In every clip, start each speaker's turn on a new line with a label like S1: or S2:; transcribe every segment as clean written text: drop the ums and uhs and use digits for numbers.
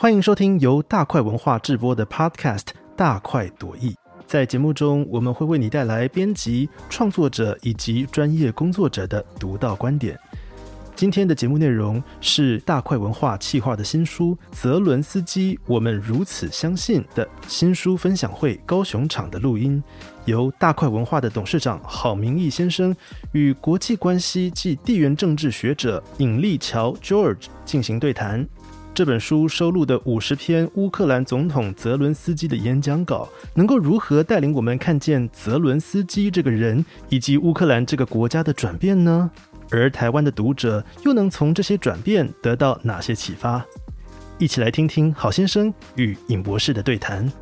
S1: 欢迎收听由大块文化制播的 Podcast 大快朵颐。在节目中，我们会为你带来编辑、创作者以及专业工作者的独到观点。今天的节目内容是大块文化企划的新书《泽伦斯基我们如此相信》的新书分享会高雄场的录音，由大块文化的董事长郝明义先生与国际关系暨地缘政治学者尹立桥 George 进行对谈。这本书收录的50篇乌克兰总统泽伦斯基的演讲稿，能够如何带领我们看见泽伦斯基这个人以及乌克兰这个国家的转变呢？而台湾的读者又能从这些转变得到哪些启发？一起来听听郝先生与尹博士的对谈。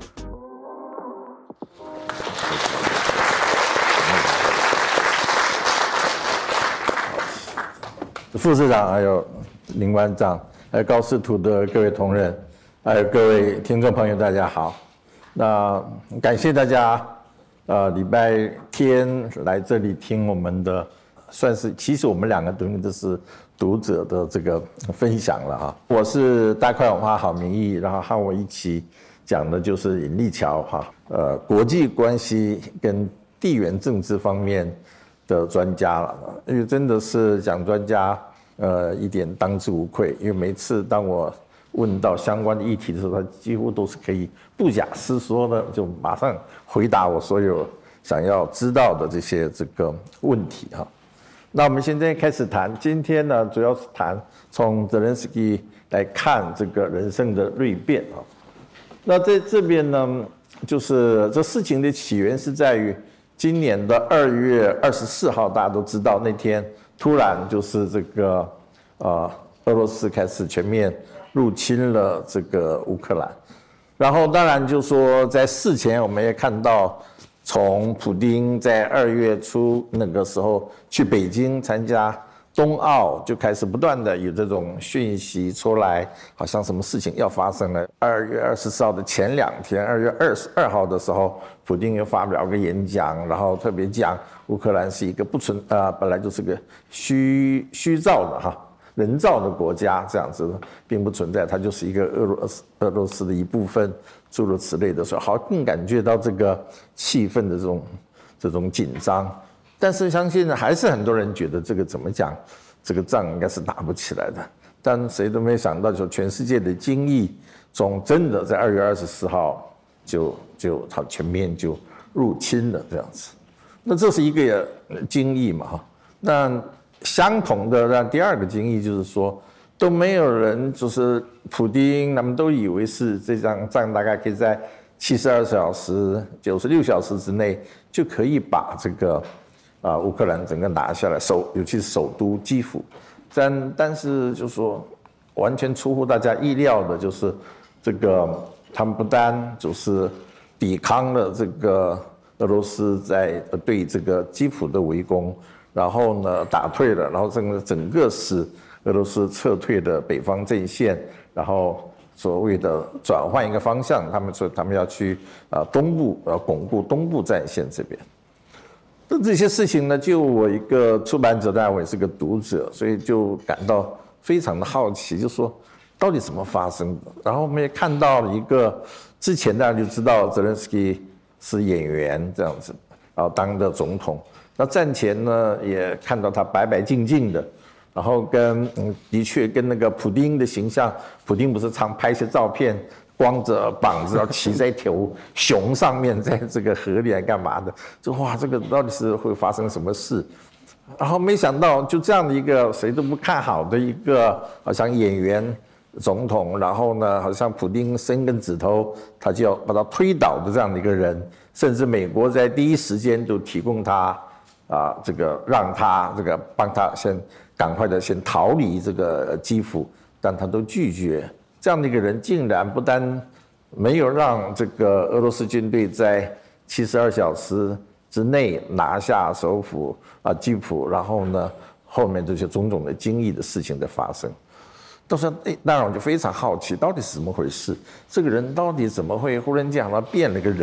S2: 副市长还有林馆长还有高视图的各位同仁，还有各位听众朋友，大家好。那感谢大家，礼拜天来这里听我们的，算是其实我们两个等于都是读者的这个分享了哈。我是大块文化郝明义，然后和我一起讲的就是尹立桥哈，国际关系跟地缘政治方面的专家了，因为真的是讲专家。一点当之无愧，因为每次当我问到相关的议题的时候，他几乎都是可以不假思索的就马上回答我所有想要知道的这个问题哈。那我们现在开始谈，今天呢主要是谈从泽连斯基来看这个人生的蜕变啊。那在这边呢，就是这事情的起源是在于今年的2月24号，大家都知道那天。突然就是这个俄罗斯开始全面入侵了这个乌克兰，然后当然就说在事前我们也看到，从普丁在2月初那个时候去北京参加冬奥就开始不断的有这种讯息出来，好像什么事情要发生了。2月24号的前2天，2月22号的时候，普丁又发表个演讲，然后特别讲乌克兰是一个本来就是个虚造的哈人造的国家，这样子并不存在，它就是一个俄罗斯的一部分，诸如此类的时候，好更感觉到这个气氛的这种紧张。但是相信还是很多人觉得这个怎么讲，这个仗应该是打不起来的。但谁都没想到，就全世界的精益总真的在2月24号就它全面就入侵了这样子。那这是一个精益嘛哈。那相同的那第二个精益就是说，都没有人就是普丁他们都以为是这场仗大概可以在72小时、96小时之内就可以把这个。乌克兰整个拿下来，尤其是首都基辅，但是就说完全出乎大家意料的，就是这个他们不但就是抵抗了这个俄罗斯在对这个基辅的围攻，然后呢打退了，然后整个使俄罗斯撤退的北方阵线，然后所谓的转换一个方向，他们说他们要去东部巩固东部战线这边。那这些事情呢，就我一个出版者，当然我也是个读者，所以就感到非常的好奇，就说到底怎么发生的。然后我们也看到了一个之前大家就知道泽连斯基是演员这样子，然后当的总统。那战前呢，也看到他白白净净的，然后的确跟那个普丁的形象，普丁不是常拍一些照片。光着膀子，然后骑在一条熊上面，在这个河里来干嘛的？就哇，这个到底是会发生什么事？然后没想到，就这样的一个谁都不看好的一个，好像演员总统，然后呢，好像普丁伸根指头，他就要把他推倒的这样的一个人，甚至美国在第一时间都提供他这个让他这个帮他赶快的先逃离这个基辅，但他都拒绝。这样的一个人竟然不但没有让这个俄罗斯军队在72小时之内拿下首府基辅，然后呢，后面这些种种的惊异的事情的发生，到时候当然我就非常好奇，到底是怎么回事？这个人到底怎么会忽然间好像变了个人？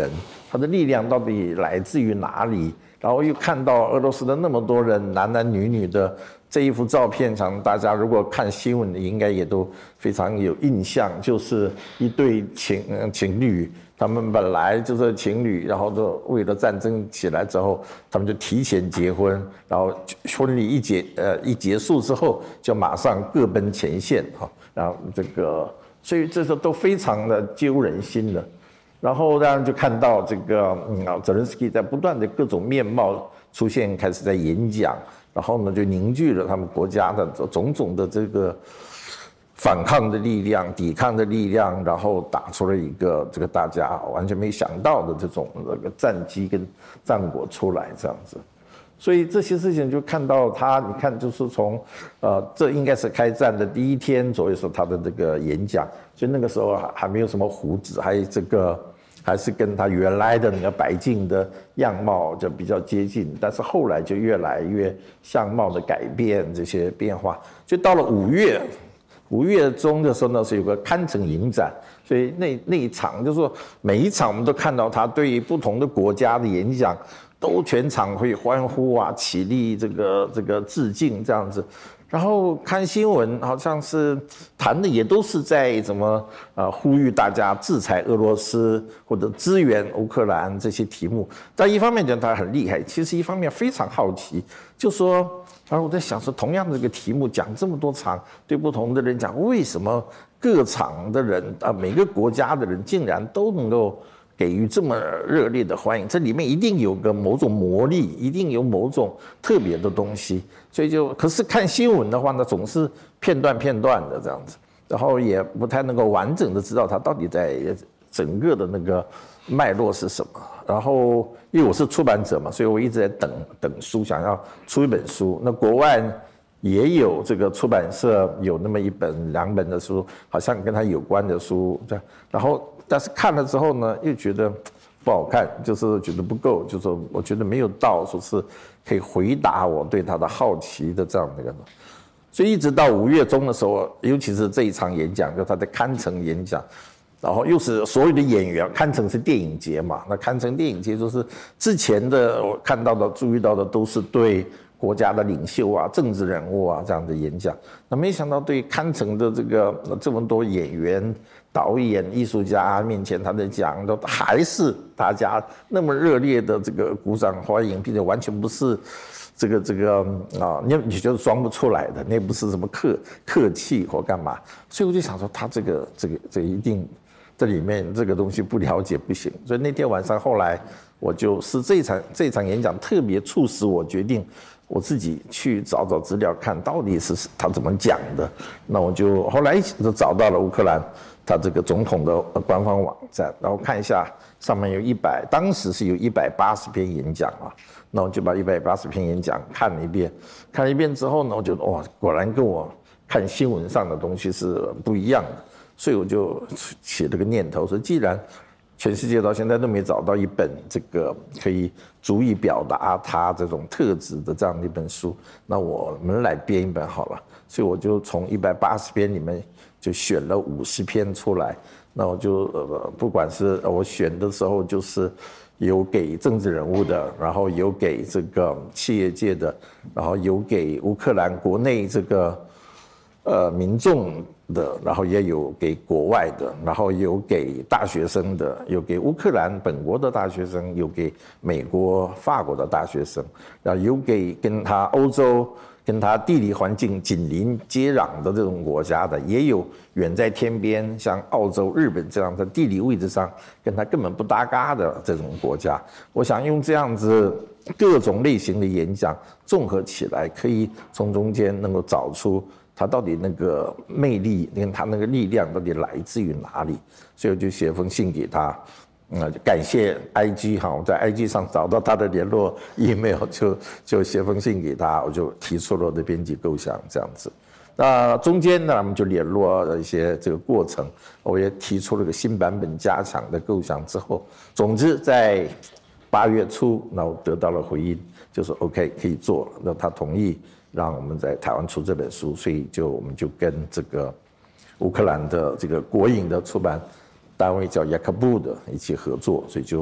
S2: 它的力量到底来自于哪里？然后又看到俄罗斯的那么多人，男男女女的这一幅照片上，大家如果看新闻，应该也都非常有印象，就是一对情侣，他们本来就是情侣，然后就为了战争起来之后，他们就提前结婚，然后婚礼一结束之后，就马上各奔前线哈，然后所以这些都非常的揪人心的。然后当然就看到这个泽连斯基在不断的各种面貌出现，开始在演讲，然后呢就凝聚了他们国家的种种的这个反抗的力量、抵抗的力量，然后打出了一个这个大家完全没想到的这种战绩跟战果出来这样子。所以这些事情就看到他，你看就是从这应该是开战的第一天左右是他的这个演讲，所以那个时候还没有什么胡子，还是跟他原来的那个白净的样貌就比较接近，但是后来就越来越相貌的改变，这些变化，就到了5月中的时候呢，是有个堪城影展，所以那一场就是说每一场我们都看到他对于不同的国家的演讲，都全场会欢呼啊，起立这个致敬这样子。然后看新闻，好像是谈的也都是在怎么呼吁大家制裁俄罗斯或者支援乌克兰这些题目。但一方面讲他很厉害，其实一方面非常好奇，就说，然后我在想说，同样的这个题目讲这么多场，对不同的人讲，为什么各场的人每个国家的人竟然都能够给予这么热烈的欢迎？这里面一定有个某种魔力，一定有某种特别的东西。所以可是看新闻的话呢，总是片段的这样子，然后也不太能够完整的知道它到底在整个的那个脉络是什么。然后因为我是出版者嘛，所以我一直在等书，想要出一本书。那国外也有这个出版社有那么1本2本的书，好像跟它有关的书这样。然后但是看了之后呢，又觉得不好看，就是觉得不够，就是我觉得没有到说是可以回答我对他的好奇的这样的一个。所以一直到5月中的时候，尤其是这一场演讲，就他的堪城演讲，然后又是所有的演员，堪城是电影节嘛，那堪城电影节就是之前的我看到的、注意到的都是对国家的领袖啊、政治人物啊这样的演讲，那没想到对堪城的这么多演员、导演、艺术家面前，他的讲都还是大家那么热烈的这个鼓掌欢迎，并且完全不是你觉得装不出来的，那不是什么客气或干嘛，所以我就想说，他这一定这里面这个东西不了解不行。所以那天晚上后来我就是这场演讲特别促使我决定我自己去找资料，看到底是他怎么讲的。那我就后来就找到了乌克兰他这个总统的官方网站，然后看一下上面当时是有180篇演讲啊，那我就把180篇演讲看了一遍之后呢，我觉得哇，果然跟我看新闻上的东西是不一样的，所以我就起了个念头，说既然全世界到现在都没找到一本这个可以足以表达他这种特质的这样的一本书，那我们来编一本好了。所以我就从180篇里面就选了50篇出来。那我就不管是我选的时候，就是有给政治人物的，然后有给这个企业界的，然后有给乌克兰国内这个民众的，然后也有给国外的，然后有给大学生的，有给乌克兰本国的大学生，有给美国、法国的大学生，然后有给跟他欧洲、跟他地理环境紧邻接壤的这种国家的，也有远在天边像澳洲、日本这样的地理位置上跟他根本不搭嘎的这种国家。我想用这样子各种类型的演讲综合起来，可以从中间能够找出他到底那个魅力跟他那个力量到底来自于哪里。所以我就写封信给他，感谢 IG 哈，我在 IG 上找到他的联络 email， 就写封信给他，我就提出了我的编辑构想这样子。那中间呢，我们就联络了一些这个过程，我也提出了个新版本加强的构想之后，总之在8月初，那我得到了回应，就说 OK 可以做了，那他同意让我们在台湾出这本书，所以我们就跟这个乌克兰的这个国营的出版单位叫雅克布的一起合作，所以就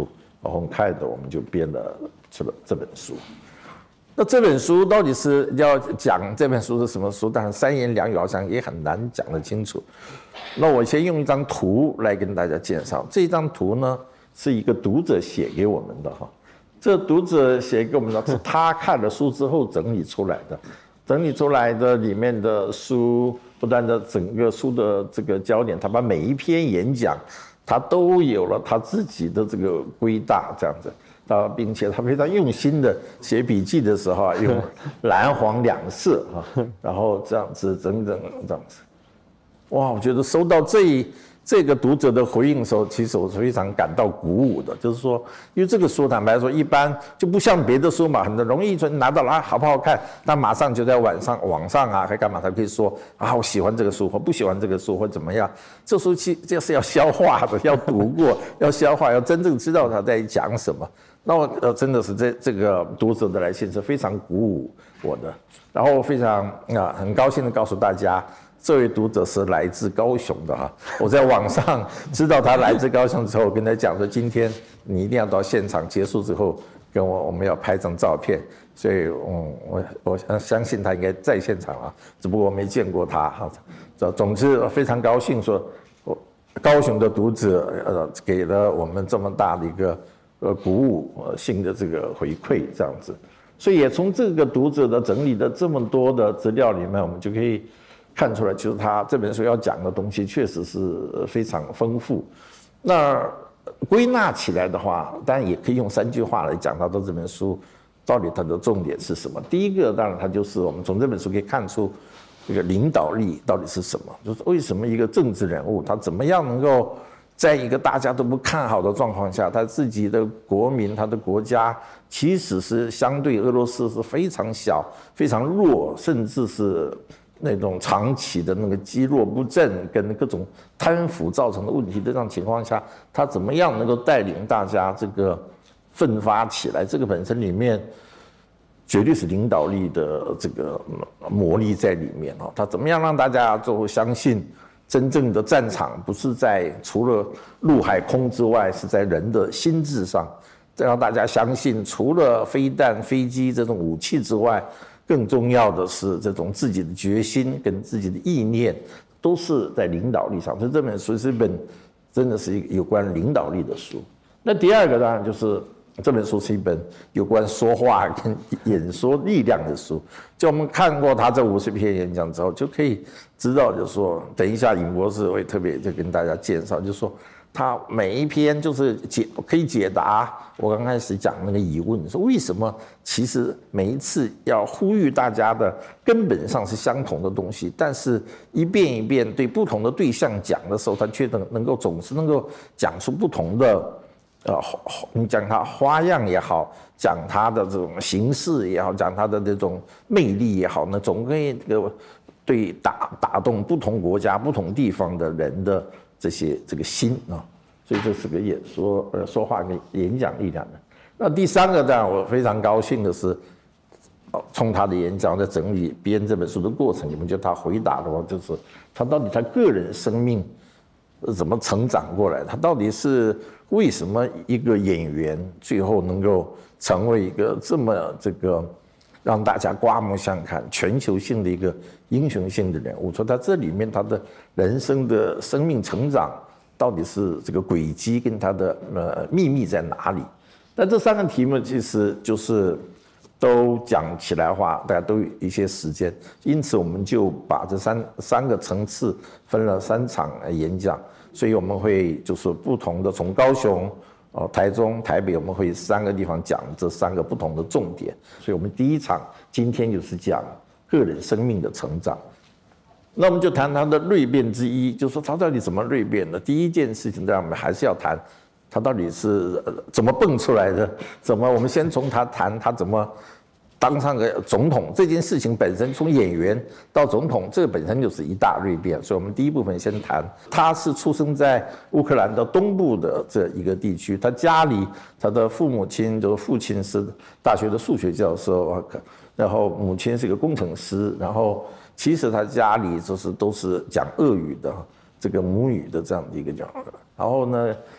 S2: 很快的我们就编了这本书。那这本书到底是要讲这本书是什么书？当然三言两语好像也很难讲得清楚。那我先用一张图来跟大家介绍。这张图呢是一个读者写给我们的哈，这读者写给我们的是他看了书之后整理出来的，整理出来的里面的书不但的整个书的这个焦点，他把每一篇演讲他都有了他自己的这个归纳这样子。并且他非常用心的写笔记的时候用蓝黄两色然后这样子整整这样子，哇！我觉得收到这个读者的回应的时候，其实我是非常感到鼓舞的。就是说，因为这个书坦白说，一般就不像别的书嘛，很容易拿到了好不好看，那马上就在网上啊，还干嘛？他可以说啊，我喜欢这个书，或不喜欢这个书，或怎么样。这书这是要消化的，要读过，要消化，要真正知道他在讲什么。那我真的是这个读者的来信是非常鼓舞我的，然后非常很高兴的告诉大家，这位读者是来自高雄的哈。我在网上知道他来自高雄之后，跟他讲说，今天你一定要到现场，结束之后跟我们要拍张照片，所以我相信他应该在现场啊，只不过我没见过他哈。总之非常高兴说，高雄的读者给了我们这么大的一个鼓舞性的这个回馈这样子，所以也从这个读者的整理的这么多的资料里面，我们就可以看出来，其实他这本书要讲的东西确实是非常丰富。那归纳起来的话，当然也可以用3句话来讲到这本书到底它的重点是什么。第一个，当然它就是我们从这本书可以看出这个领导力到底是什么，就是为什么一个政治人物他怎么样能够在一个大家都不看好的状况下，他自己的国民、他的国家其实是相对俄罗斯是非常小、非常弱，甚至是那种长期的那个积弱不振跟各种贪腐造成的问题的这种情况下，他怎么样能够带领大家这个奋发起来？这个本身里面绝对是领导力的这个魔力在里面哦。他怎么样让大家最后相信？真正的战场不是在除了陆海空之外，是在人的心智上，再让大家相信，除了飞弹、飞机这种武器之外，更重要的是这种自己的决心跟自己的意念，都是在领导力上。所以这本书是一本真的是一个有关领导力的书。那第二个当然就是这本书是一本有关说话跟演说力量的书。就我们看过他这50篇演讲之后，就可以知道，就是说，等一下尹博士会特别就跟大家介绍，就是说他每一篇就是可以解答我刚开始讲那个疑问，说为什么其实每一次要呼吁大家的根本上是相同的东西，但是一遍一遍对不同的对象讲的时候，他却总是能够讲出不同的。你讲它花样也好，讲它的这种形式也好，讲它的这种魅力也好，那总可以对打动不同国家、不同地方的人的这个心啊，所以这是个说话跟演讲力量的。那第三个，当然我非常高兴的是，从他的演讲在整理编这本书的过程里面，就他回答的话，就是他到底他个人生命怎么成长过来，他到底是为什么一个演员最后能够成为一个这么让大家刮目相看、全球性的一个英雄性的人物？说他这里面他的人生的生命成长到底是这个轨迹跟他的秘密在哪里？但这3个题目其实就是都讲起来的话，大家都有一些时间，因此我们就把这三个层次分了3场演讲。所以我们会就是不同的，从高雄、台中、台北，我们会3个地方讲这3个不同的重点。所以我们第一场今天就是讲个人生命的成长。那我们就谈他的蜕变之一，就是说他到底怎么蜕变的。第一件事情，当然我们还是要谈他到底是怎么蹦出来的，我们先从他谈他怎么当上个总统这件事情本身，从演员到总统，这个本身就是一大蜕变。所以我们第一部分先谈，他是出生在乌克兰的东部的这一个地区，他家里他的父亲是大学的数学教授，然后母亲是个工程师，然后其实他家里都是讲俄语的这个母语的这样的一个讲，然后呢，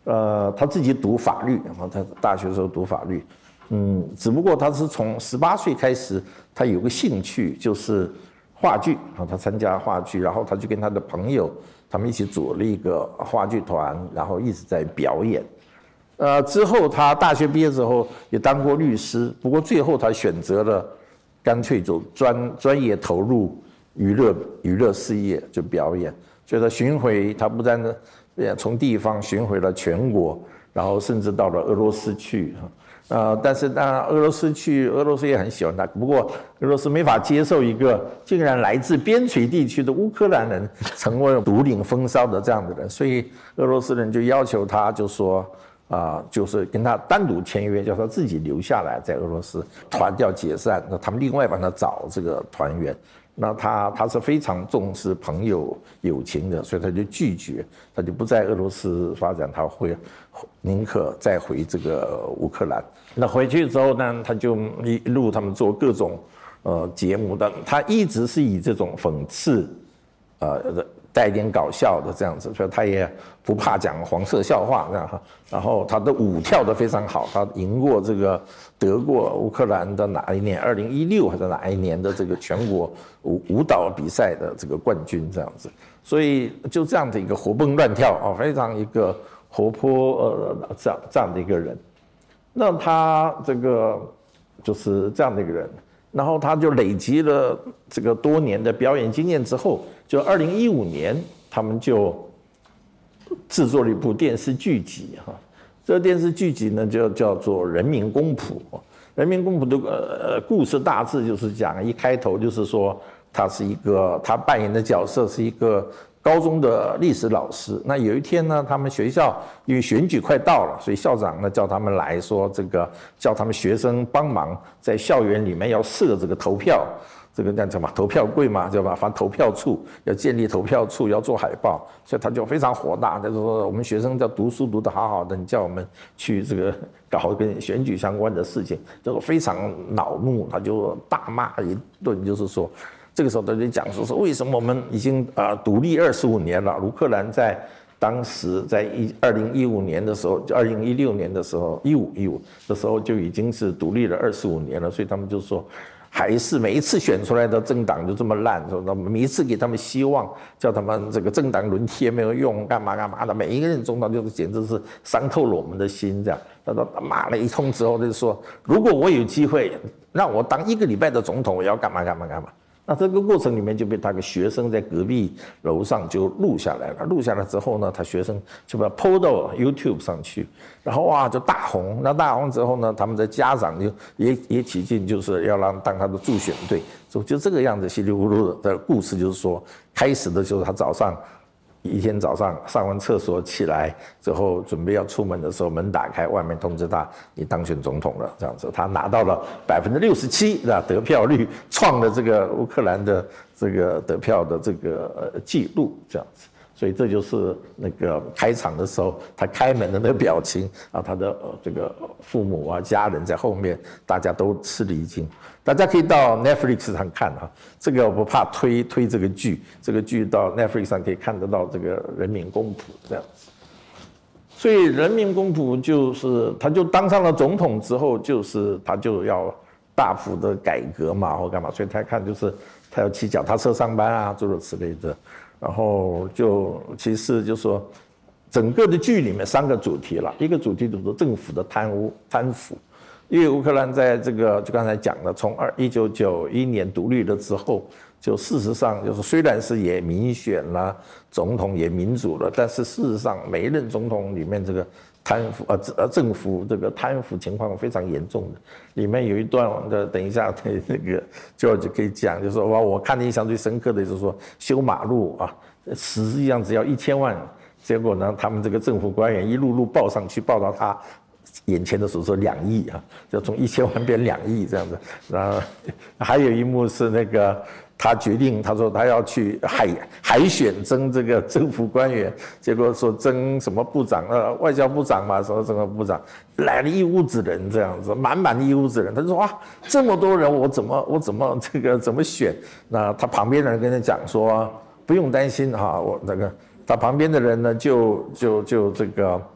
S2: 他自己读法律，他大学的时候读法律，只不过他是从18岁开始，他有个兴趣就是话剧啊，他参加话剧，然后他就跟他的朋友，他们一起组了一个话剧团，然后一直在表演。之后他大学毕业之后也当过律师，不过最后他选择了干脆就专业投入娱乐事业，就表演。所以他巡回，他不但从地方巡回了全国，然后甚至到了俄罗斯去。但是当然俄罗斯也很喜欢他，不过俄罗斯没法接受一个竟然来自边陲地区的乌克兰人成为独领风骚的这样的人，所以俄罗斯人就要求他，就说就是跟他单独签约，叫他自己留下来在俄罗斯，团要解散，那他们另外帮他找这个团员。那他是非常重视朋友友情的，所以他就拒绝，他就不在俄罗斯发展，他会宁可再回这个乌克兰。那回去之后呢，他就一路他们做各种节目的，他一直是以这种讽刺带一点搞笑的这样子，所以他也不怕讲黄色笑话这样哈。然后他的舞跳得非常好，他赢过这个得过乌克兰的哪一年，2016还是哪一年的这个全国舞蹈比赛的这个冠军这样子。所以就这样的一个活蹦乱跳啊，非常一个活泼这样的一个人。那他这个就是这样的一个人。然后他就累积了这个多年的表演经验之后，就2015年他们就制作了一部电视剧集哈。这个电视剧集呢就叫做《人民公仆》。人民公仆的故事大致就是讲，一开头就是说他扮演的角色是一个高中的历史老师。那有一天呢，他们学校因为选举快到了，所以校长呢叫他们来说，叫他们学生帮忙在校园里面要设这个投票，这个叫什么投票柜嘛，对吧？反正投票处要建立投票处，要做海报，所以他就非常火大，他就说我们学生要读书读得好好的，你叫我们去这个搞跟选举相关的事情，就非常恼怒，他就大骂一顿，就是说。这个时候他就讲说为什么我们已经独立25年了，乌克兰在当时在2015年的时候，2016年的时候，15的时候就已经是独立了25年了，所以他们就说还是每一次选出来的政党就这么烂，说那每一次给他们希望，叫他们这个政党轮替没有用，干嘛的，每一个人总统就是简直是伤透了我们的心这样。他骂了一通之后，就说如果我有机会让我当1个礼拜的总统，我要干嘛。那这个过程里面就被他个学生在隔壁楼上就录下来了，录下来之后呢，他学生就把它 PO 到 YouTube 上去，然后就大红。那大红之后呢，他们的家长就也起劲，就是要当他的助选队，就这个样子稀里糊涂的故事，就是说开始的就是他一天早上上完厕所起来之后，准备要出门的时候，门打开，外面通知他你当选总统了，这样子，他拿到了67%的得票率，创了这个乌克兰的这个得票的这个记录，这样子。所以这就是那个开场的时候，他开门的那个表情啊，他的这个父母啊、家人在后面，大家都吃了一惊。大家可以到 Netflix 上看啊，这个我不怕推这个剧，这个剧到 Netflix 上可以看得到这个人民公仆这样子。所以人民公仆就是他就当上了总统之后，就是他就要大幅的改革嘛，或干嘛，所以他看就是他要骑脚踏车上班啊，诸如此类的。然后其实就说，整个的剧里面3个主题了，一个主题就是政府的贪腐，因为乌克兰在这个就刚才讲的，从1991年独立了之后，就事实上就是虽然是也民选了总统也民主了，但是事实上每一任总统里面这个贪腐政府这个贪腐情况非常严重的。里面有一段的，等一下那个 George 可以讲，就是说我看的印象最深刻的就是说修马路啊，实际上只要1000万，结果呢他们这个政府官员一路路报上去，报到他眼前的时候说2亿啊，就从1000万变2亿这样子。然后还有一幕是那个他决定，他说他要去海选征这个政府官员，结果说征什么部长外交部长嘛，什么部长，来了一屋子人这样子，满的一屋子人。他就说哇，这么多人，我怎么怎么选？那他旁边的人跟他讲说不用担心哈，我那个他旁边的人呢就这个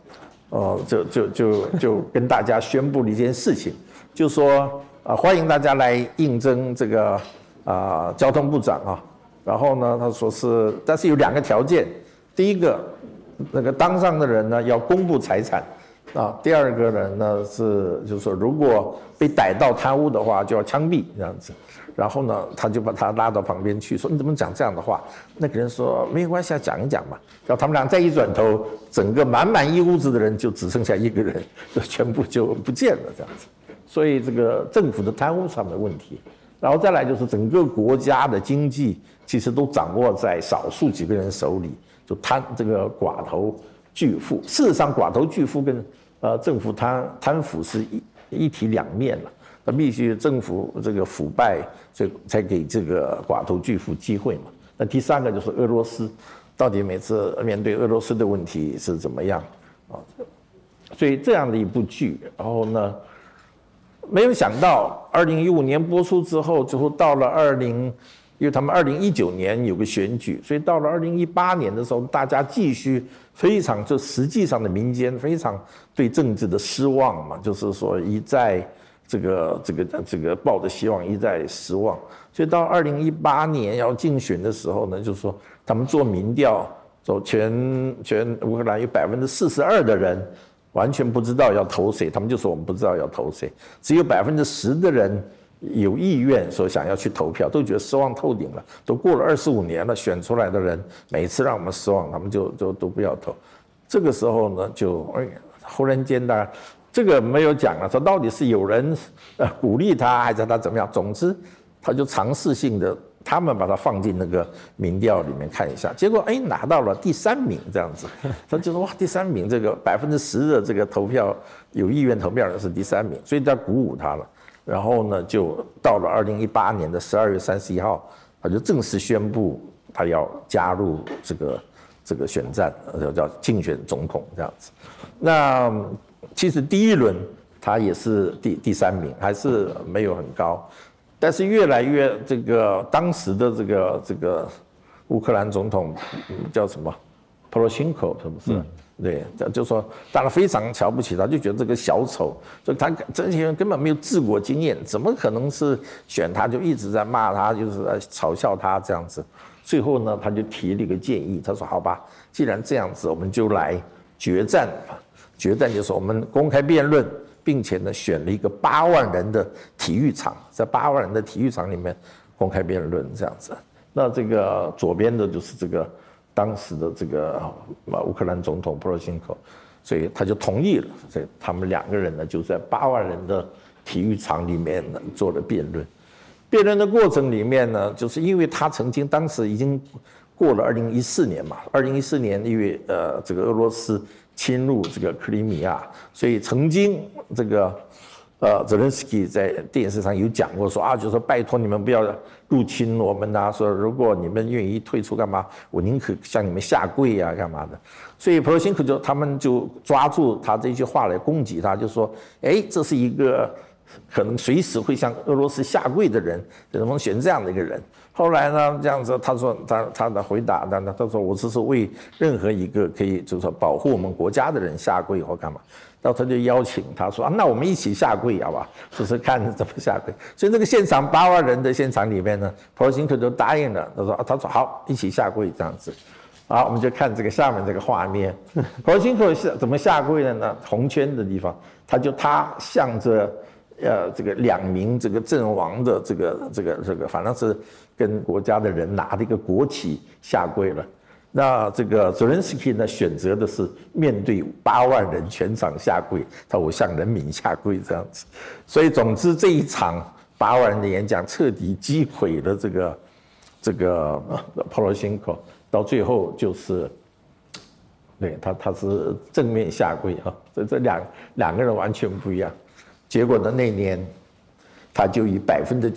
S2: 就跟大家宣布了一件事情，就说欢迎大家来应征这个交通部长啊。然后呢，他说是，但是有2个条件，第一个，那个当上的人呢要公布财产啊，第二个人呢是就是说如果被逮到贪污的话就要枪毙这样子。然后呢，他就把他拉到旁边去，说你怎么讲这样的话？那个人说没有关系，讲一讲嘛。然后他们俩再一转头，整个满一屋子的人就只剩下1个人，就全部就不见了这样子。所以这个政府的贪污上的问题，然后再来就是整个国家的经济其实都掌握在少数几个人手里，就这个寡头巨富。事实上，寡头巨富跟政府贪腐是一体两面了。那必须政府这个腐败，所以才给这个寡头巨富机会嘛。那第3个就是俄罗斯，到底每次面对俄罗斯的问题是怎么样啊？所以这样的一部剧，然后呢，没有想到2015年播出之后，最后到了因为他们2019年有个选举，所以到了2018年的时候，大家继续非常就实际上的民间非常对政治的失望嘛，就是说一再这个抱着希望一再失望，所以到2018年要竞选的时候呢，就是说他们做民调，说全乌克兰有42%的人完全不知道要投谁，他们就说我们不知道要投谁，只有10%的人有意愿说想要去投票，都觉得失望透顶了，都过了25年了，选出来的人每一次让我们失望，他们就都不要投。这个时候呢，就忽然间的。这个没有讲了，说到底是有人鼓励他，还是他怎么样？总之，他就尝试性的，他们把他放进那个民调里面看一下，结果拿到了第3名这样子。他就说哇，第3名这个10%的这个投票有意愿投票的是第3名，所以他鼓舞他了。然后呢，就到了2018年的12月31号，他就正式宣布他要加入这个选战，叫竞选总统这样子。那其实第1轮他也是第3名，还是没有很高，但是越来越这个当时的这个乌克兰总统叫什么 Poroshenko 是不是？对，就说大家非常瞧不起他，就觉得这个小丑，就他这些人根本没有治国经验，怎么可能是选他？就一直在骂他，就是在嘲笑他这样子。最后呢，他就提了一个建议，他说：“好吧，既然这样子，我们就来决战。决战就是我们公开辩论，并且呢选了一个8万人的体育场，在8万人的体育场里面公开辩论这样子。那这个左边的就是这个当时的这个乌克兰总统 Poroshenko， 所以他就同意了。所以他们2个人呢就在8万人的体育场里面呢做了辩论。辩论的过程里面呢，就是因为他曾经当时已经过了2014年嘛，2014年因为这个俄罗斯侵入这个克里米亚，所以曾经这个泽连斯基在电视上有讲过说就说拜托你们不要入侵我们啊，说如果你们愿意退出干嘛，我宁可向你们下跪啊干嘛的。所以普罗辛科他们就抓住他这句话来攻击他，就说这是一个可能随时会向俄罗斯下跪的人，怎么选这样的一个人？后来呢，这样子他说他的回答，他说我只是为任何一个可以就是说保护我们国家的人下跪或干嘛。然后他就邀请他说那我们一起下跪好吧，就是看怎么下跪。所以这个现场8万人的现场里面呢，普罗辛科就答应了，他说好，一起下跪这样子。好，我们就看这个下面这个画面，普罗辛科怎么下跪的呢？红圈的地方，他向着这个2名这个阵亡的这个，反正是跟国家的人拿着一个国旗下跪了。那这个泽连斯基呢，选择的是面对8万人全场下跪，他我向人民下跪这样子。所以总之这一场8万人的演讲彻底击毁了这个普罗辛科，到最后就是对他是正面下跪这两个人完全不一样。结果呢，那年他就以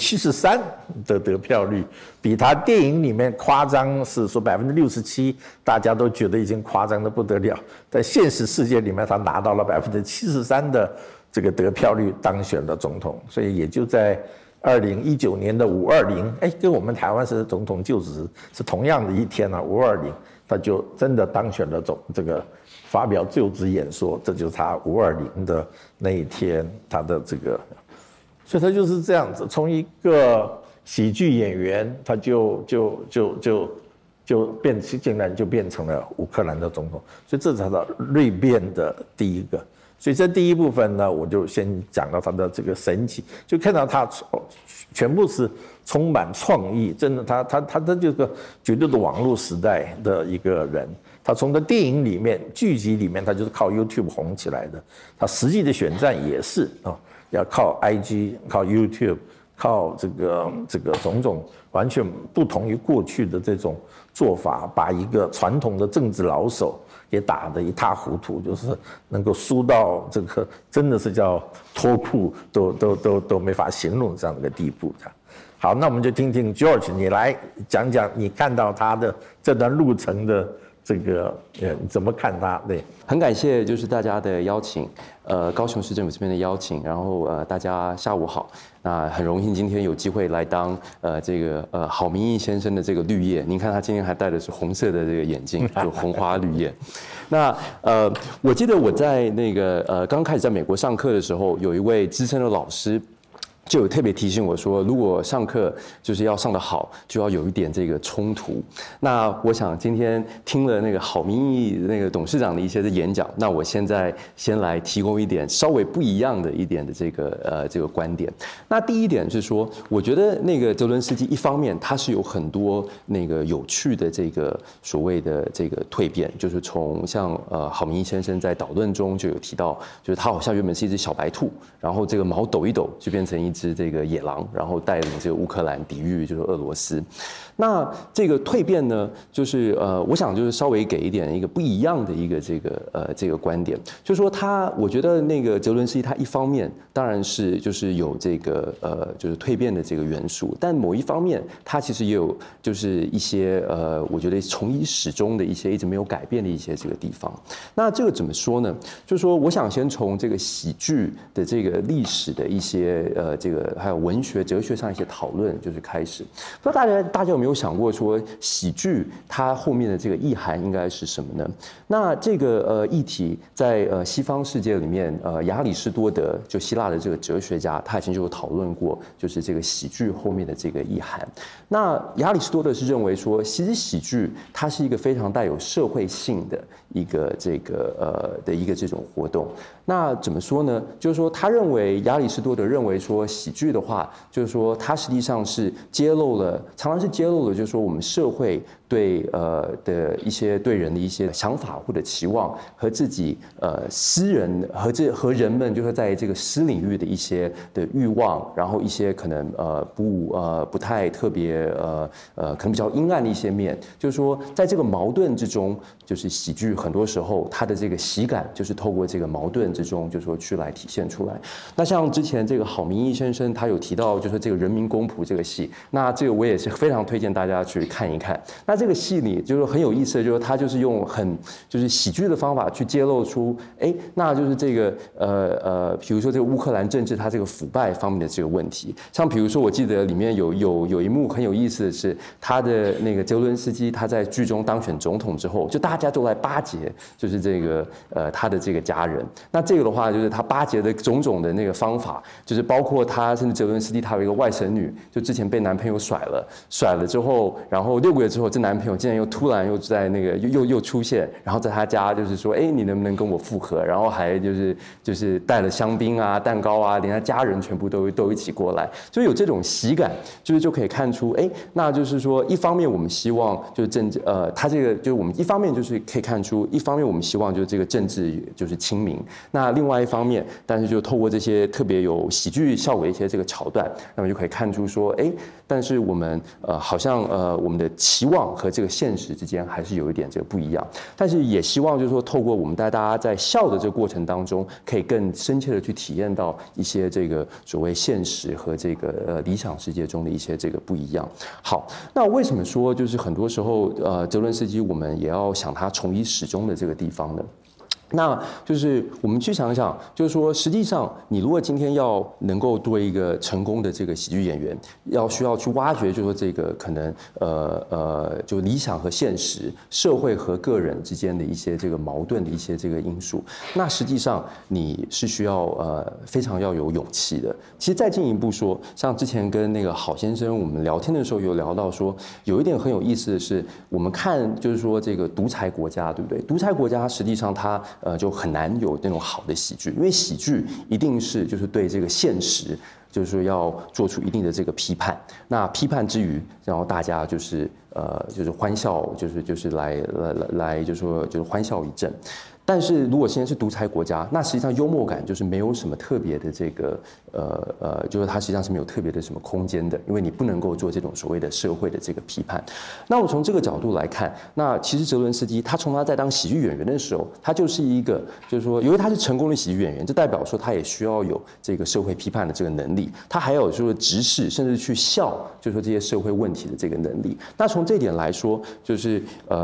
S2: 73%的得票率，比他电影里面夸张是说67%，大家都觉得已经夸张的不得了。在现实世界里面，他拿到了73%的这个得票率，当选了总统。所以也就在2019年的520，跟我们台湾是总统就职是同样的一天520，他就真的当选了发表就职演说，这就是他520的那一天他的这个，所以他就是这样子，从一个喜剧演员，他竟然就变成了乌克兰的总统，所以这是他的蜕变的第一个。所以这第一部分呢，我就先讲到他的这个神奇，就看到他全部是充满创意，真的，他这个绝对的网络时代的一个人。他从的电影里面、剧集里面，他就是靠 YouTube 红起来的。他实际的选战也是啊，要靠 IG、靠 YouTube、靠这个种种完全不同于过去的这种做法，把一个传统的政治老手也打得一塌糊涂，就是能够输到这个真的是叫脱裤都没法形容这样的一个地步。好，那我们就听听 George， 你来讲讲你看到他的这段路程的这个你怎么看他？对，
S3: 很感谢就是大家的邀请，高雄市政府这边的邀请，然后大家下午好。那很荣幸今天有机会来当这个郝明义先生的这个绿叶，您看他今天还戴的是红色的这个眼镜，就红花绿叶。那我记得我在那个刚开始在美国上课的时候，有一位资深的老师就有特别提醒我说，如果上课就是要上得好，就要有一点这个冲突。那我想今天听了那个郝明义那个董事长的一些的演讲，那我现在先来提供一点稍微不一样的一点的这个观点。那第一点是说，我觉得那个泽伦斯基一方面他是有很多那个有趣的这个所谓的这个蜕变，就是从像郝明义先生在导论中就有提到，就是他好像原本是一只小白兔，然后这个毛抖一抖就变成一只这个野狼，然后带领这个乌克兰抵御就是俄罗斯。那这个蜕变呢，就是我想就是稍微给一个不一样的一个这个观点，就是说我觉得那个泽伦斯基他一方面当然是就是有这个就是蜕变的这个元素，但某一方面他其实也有就是一些我觉得从一始终的一些一直没有改变的一些这个地方。那这个怎么说呢？就是说我想先从这个喜剧的这个历史的一些这个还有文学哲学上一些讨论就是开始。不知道大家有没有想过说喜剧它后面的这个意涵应该是什么呢？那这个议题在西方世界里面，亚里士多德就希腊的这个哲学家，他以前就有讨论过，就是这个喜剧后面的这个意涵。那亚里士多德是认为说，其实喜剧它是一个非常带有社会性的一个这种活动。那怎么说呢？就是说他认为亚里士多德认为说喜剧的话，就是说它实际上是常常是揭露了，就是说我们社会对的一些对人的一些想法或者期望，和自己私人和人们就是在这个私领域的一些的欲望，然后一些可能不太特别可能比较阴暗的一些面，就是说在这个矛盾之中，就是喜剧很多时候它的这个喜感就是透过这个矛盾之中，就是说去来体现出来。那像之前这个郝明义先生他有提到，就是这个人民公仆这个戏，那这个我也是非常推荐大家去看一看。那这个戏里就是很有意思的，就是他就是用就是喜剧的方法去揭露出，那就是这个比如说这个乌克兰政治它这个腐败方面的这个问题。像比如说我记得里面有一幕很有意思的是，他的那个泽伦斯基他在剧中当选总统之后，就大家都来巴结，就是这个他的这个家人。那这个的话就是他巴结的种种的那个方法，就是包括他甚至泽伦斯基他有一个外甥女，就之前被男朋友甩了之后，然后6个月之后，这男朋友竟然又突然又在那个又出现，然后在他家就是说，你能不能跟我复合？然后还就是带了香槟啊、蛋糕啊，连他家人全部都一起过来，就有这种喜感，就可以看出，那就是说，一方面我们希望就是他这个就是我们一方面就是可以看出，一方面我们希望就是这个政治就是亲民，那另外一方面，但是就透过这些特别有喜剧效果的一些这个桥段，那么就可以看出说，但是我们好像我们的期望和这个现实之间还是有一点这个不一样，但是也希望就是说透过我们大家在笑的这个过程当中，可以更深切的去体验到一些这个所谓现实和这个理想世界中的一些这个不一样。好，那为什么说就是很多时候泽伦斯基我们也要想他从一始终的这个地方呢？ 那就是我们去想想，就是说，实际上你如果今天要能够做一个成功的这个喜剧演员，需要去挖掘，就是说这个可能就理想和现实、社会和个人之间的一些这个矛盾的一些这个因素，那实际上你是需要非常要有勇气的。其实再进一步说，像之前跟那个郝先生我们聊天的时候有聊到说，有一点很有意思的是，我们看就是说这个独裁国家，对不对？独裁国家实际上它就很难有那种好的喜剧，因为喜剧一定是就是对这个现实，就是说要做出一定的这个批判。那批判之余，然后大家就是欢笑，就是来就是说就是欢笑一阵。但是如果现在是独裁国家，那实际上幽默感就是没有什么特别的这个就是它实际上是没有特别的什么空间的，因为你不能够做这种所谓的社会的这个批判。那我从这个角度来看，那其实泽伦斯基他从他在当喜剧演员的时候，他就是一个就是说，由于他是成功的喜剧演员，这代表说他也需要有这个社会批判的这个能力，他还有说直视甚至去笑，就是说这些社会问题的这个能力。那从这点来说，就是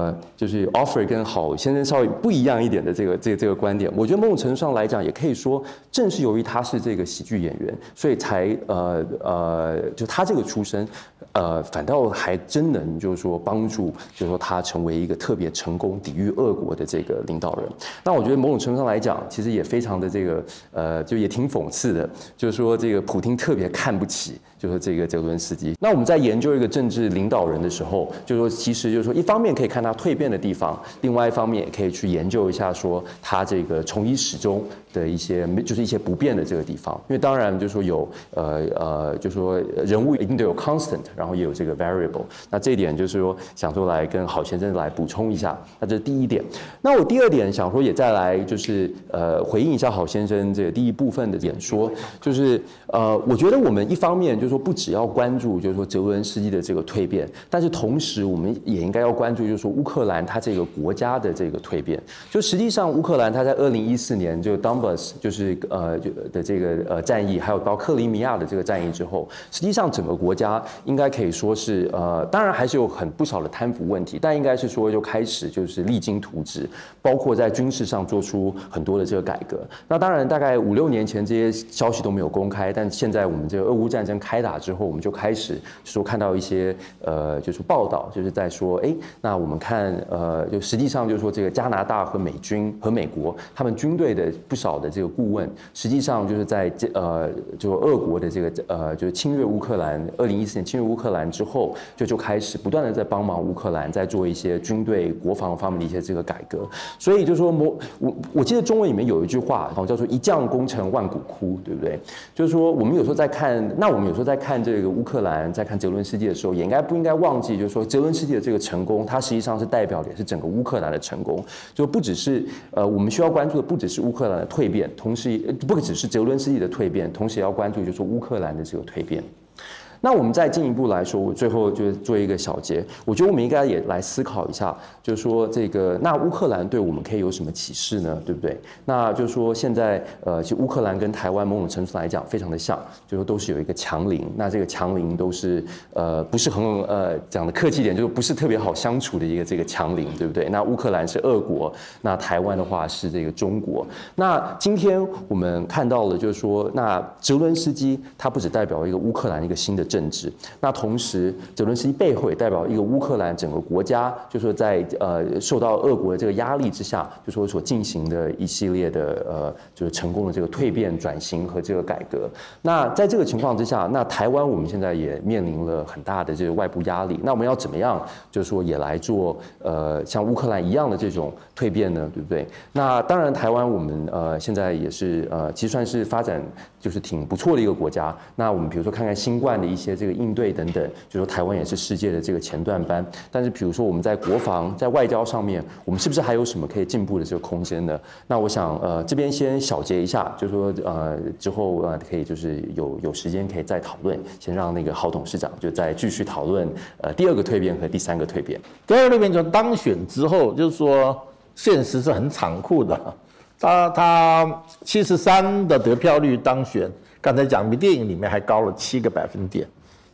S3: Offer 跟郝先生稍微不一样一点的这个观点，我觉得某种程度上来讲，也可以说，正是由于他是这个喜剧演员，所以才就他这个出身，反倒还真能就是说帮助，就是说他成为一个特别成功抵御俄国的这个领导人。那我觉得某种程度上来讲，其实也非常的这个就也挺讽刺的，就是说这个普丁特别看不起。就是这个泽伦斯基。那我们在研究一个政治领导人的时候，就是说，其实就是说，一方面可以看他蜕变的地方，另外一方面也可以去研究一下说他这个从一始终的一些就是一些不变的这个地方。因为当然就是说有就是说人物一定都有 constant， 然后也有这个 variable。那这一点就是说想说来跟郝先生来补充一下。那这是第一点。那我第二点想说也再来就是回应一下郝先生这个第一部分的演说，就是我觉得我们一方面就是说不只要关注就是说泽伦斯基的这个蜕变，但是同时我们也应该要关注就是说乌克兰它这个国家的这个蜕变。就实际上乌克兰它在2014年就 Donbas 就是的这个战役，还有到克里米亚的这个战役之后，实际上整个国家应该可以说是当然还是有不少的贪腐问题，但应该是说就开始就是励精图治，包括在军事上做出很多的这个改革。那当然大概5-6年前这些消息都没有公开，但现在我们这个俄乌战争开打之后，我们就开始说看到一些就是报道，就是在说那我们看就实际上就是说这个加拿大和美军和美国他们军队的不少的这个顾问，实际上就是在就俄国的这个就是侵略乌克兰，2014年侵略乌克兰之后，就开始不断的在帮忙乌克兰，在做一些军队国防方面的一些这个改革。所以就是说我记得中文里面有一句话叫做一将功成万骨枯，对不对？就是说我们有时候在看这个乌克兰，在看泽伦斯基的时候，也不应该忘记，就是说泽伦斯基的这个成功，它实际上是代表的也是整个乌克兰的成功。就不只是我们需要关注的不只是乌克兰的蜕变，同时不只是泽伦斯基的蜕变，同时也要关注就是说乌克兰的这个蜕变。那我们再进一步来说，我最后就做一个小结。我觉得我们应该也来思考一下，就是说这个那乌克兰对我们可以有什么启示呢？对不对？那就是说现在其实乌克兰跟台湾某种程度上来讲非常的像，就是说都是有一个强邻。那这个强邻都是不是很讲的客气一点，就是不是特别好相处的一个这个强邻，对不对？那乌克兰是俄国，那台湾的话是这个中国。那今天我们看到了，就是说那泽伦斯基他不只代表一个乌克兰一个新的政治，那同时泽伦斯基背后也代表一个乌克兰整个国家，就是说在受到俄国的这个压力之下，就是说所进行的一系列的就是成功的这个蜕变、转型和这个改革。那在这个情况之下，那台湾我们现在也面临了很大的这个外部压力，那我们要怎么样，就是说也来做像乌克兰一样的这种蜕变呢？对不对？那当然，台湾我们现在也是其实算是发展就是挺不错的一个国家。那我们比如说看看新冠的一些这个应对等等，就说台湾也是世界的这个前段班。但是比如说我们在国防、在外交上面，我们是不是还有什么可以进步的这个空间呢？那我想这边先小结一下，就是说之后可以就是有时间可以再讨论，先让那个郝董事长就再继续讨论第二个蜕变和第三个蜕变。
S2: 第二个蜕变就当选之后，就是说现实是很残酷的。他73%的得票率当选，刚才讲电影里面还高了7个百分点。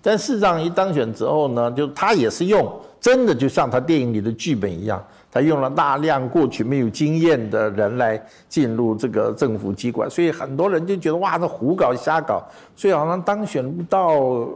S2: 但事实上一当选之后呢，就他也是用真的就像他电影里的剧本一样，他用了大量过去没有经验的人来进入这个政府机关，所以很多人就觉得哇，这胡搞瞎搞，所以好像当选不到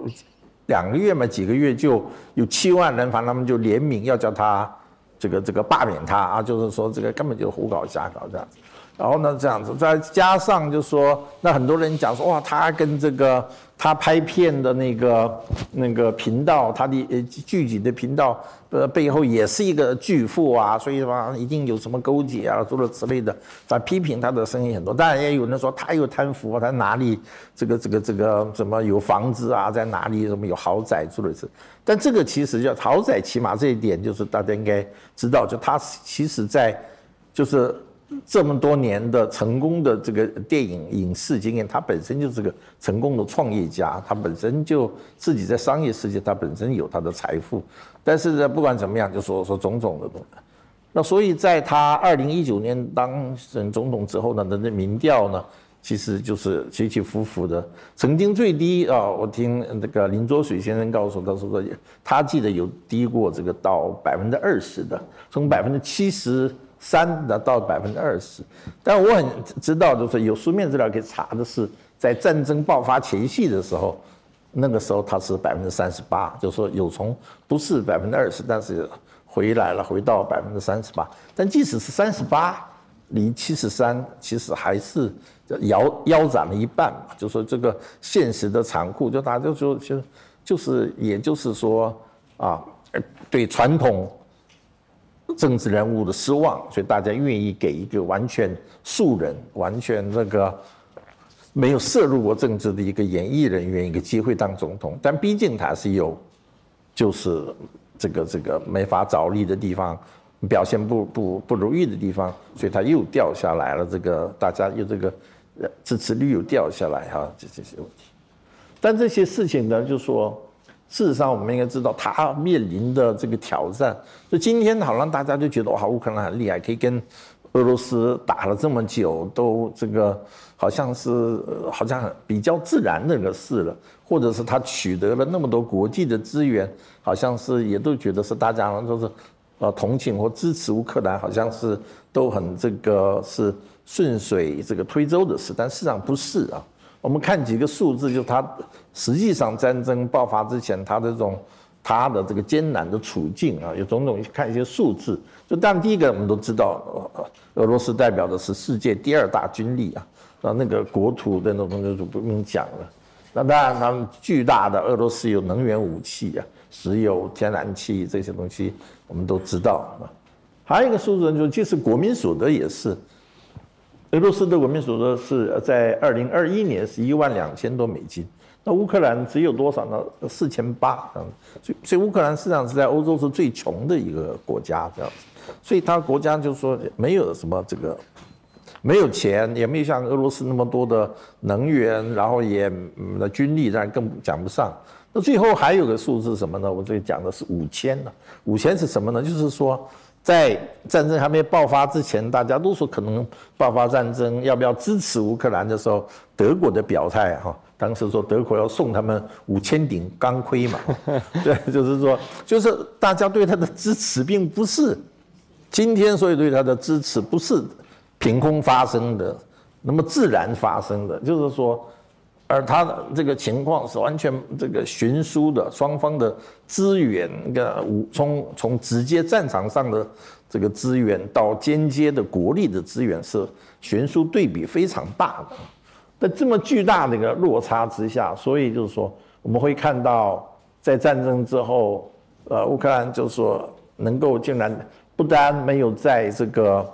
S2: 2个月嘛，几个月就有7万人，反正他们就联名要叫他这个罢免他啊，就是说这个根本就胡搞瞎搞这样子。然后呢，这样子再加上就说，那很多人讲说哇，他跟这个他拍片的那个频道，他的剧集的频道背后也是一个巨富啊，所以嘛一定有什么勾结啊，诸如此类的，反正批评他的声音很多。当然也有人说他有贪腐啊，他哪里这个怎么有房子啊，在哪里什么有豪宅诸如此类。但这个其实叫豪宅，起码这一点就是大家应该知道，就他其实在就是这么多年的成功的这个电影影视经验，他本身就是个成功的创业家，他本身就自己在商业世界，他本身有他的财富。但是呢，不管怎么样，就说种种的东西。那所以在他2019年当选总统之后呢，那民调呢，其实就是起起伏伏的。曾经最低啊，我听那个林卓水先生告诉他说，他记得有低过这个到20%的，从73%到20%，但我很知道，就是有书面资料可以查的是，在战争爆发前夕的时候，那个时候它是38%，就是说有从不是20%，但是回来了，回到38%。但即使是38%，离73%其实还是腰斩了一半嘛。就说这个现实的残酷，就大家就说也就是说啊，对传统政治人物的失望，所以大家愿意给一个完全素人、完全这个没有涉入过政治的一个演艺人员一个机会当总统。但毕竟他是有就是这个没法着力的地方，表现不如意的地方，所以他又掉下来了。这个大家又这个支持率又掉下来哈，这些问题。但这些事情呢，就说事实上我们应该知道他面临的这个挑战。就今天好像大家就觉得哇，乌克兰很厉害，可以跟俄罗斯打了这么久，都这个好像比较自然的个事了，或者是他取得了那么多国际的资源，好像是也都觉得是大家好像都是同情或支持乌克兰，好像是都很这个是顺水这个推舟的事，但事实上不是啊。我们看几个数字，就是他实际上战争爆发之前，他的这个艰难的处境啊，有种种看一些数字。就当然第一个我们都知道，俄罗斯代表的是世界第2大军力啊，那个国土的那种东西就不用讲了。那当然他们巨大的俄罗斯有能源武器啊，石油、天然气这些东西我们都知道啊。还有一个数字就是，即使国民所得也是。俄罗斯的国民所得是在2021年是12000多美金，那乌克兰只有多少呢？4800，所以乌克兰实际上是在欧洲是最穷的一个国家这样子，所以他国家就是说没有什么这个没有钱，也没有像俄罗斯那么多的能源，然后也军力当然更讲不上。那最后还有个数字是什么呢？我这里讲的是5000呢，5000是什么呢？就是说，在战争还没爆发之前，大家都说可能爆发战争，要不要支持乌克兰的时候，德国的表态哈，当时说德国要送他们5000顶钢盔嘛，对，就是说，就是大家对他的支持并不是今天所以对他的支持不是凭空发生的，那么自然发生的，就是说。而他的这个情况是完全这个悬殊的，双方的资源从直接战场上的这个资源到间接的国力的资源是悬殊对比非常大的。在这么巨大的一个落差之下，所以就是说我们会看到在战争之后，乌克兰就是说能够竟然不但没有在这个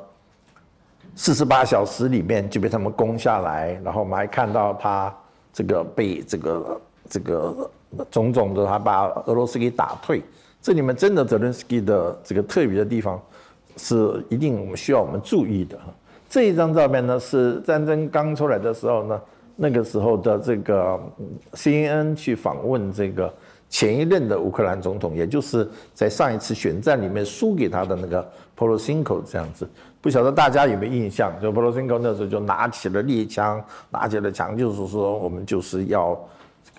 S2: 48小时里面就被他们攻下来，然后我们还看到他。这个被这个种种的，他把俄罗斯给打退。这里面真的泽连斯基的这个特别的地方，是一定我们需要我们注意的。这一张照片呢，是战争刚出来的时候呢，那个时候的这个 CNN 去访问这个前一任的乌克兰总统，也就是在上一次选战里面输给他的那个 Poroshenko 这样子。不晓得大家有没有印象？就 Poroshenko 那时候就拿起了猎枪，就是说我们就是要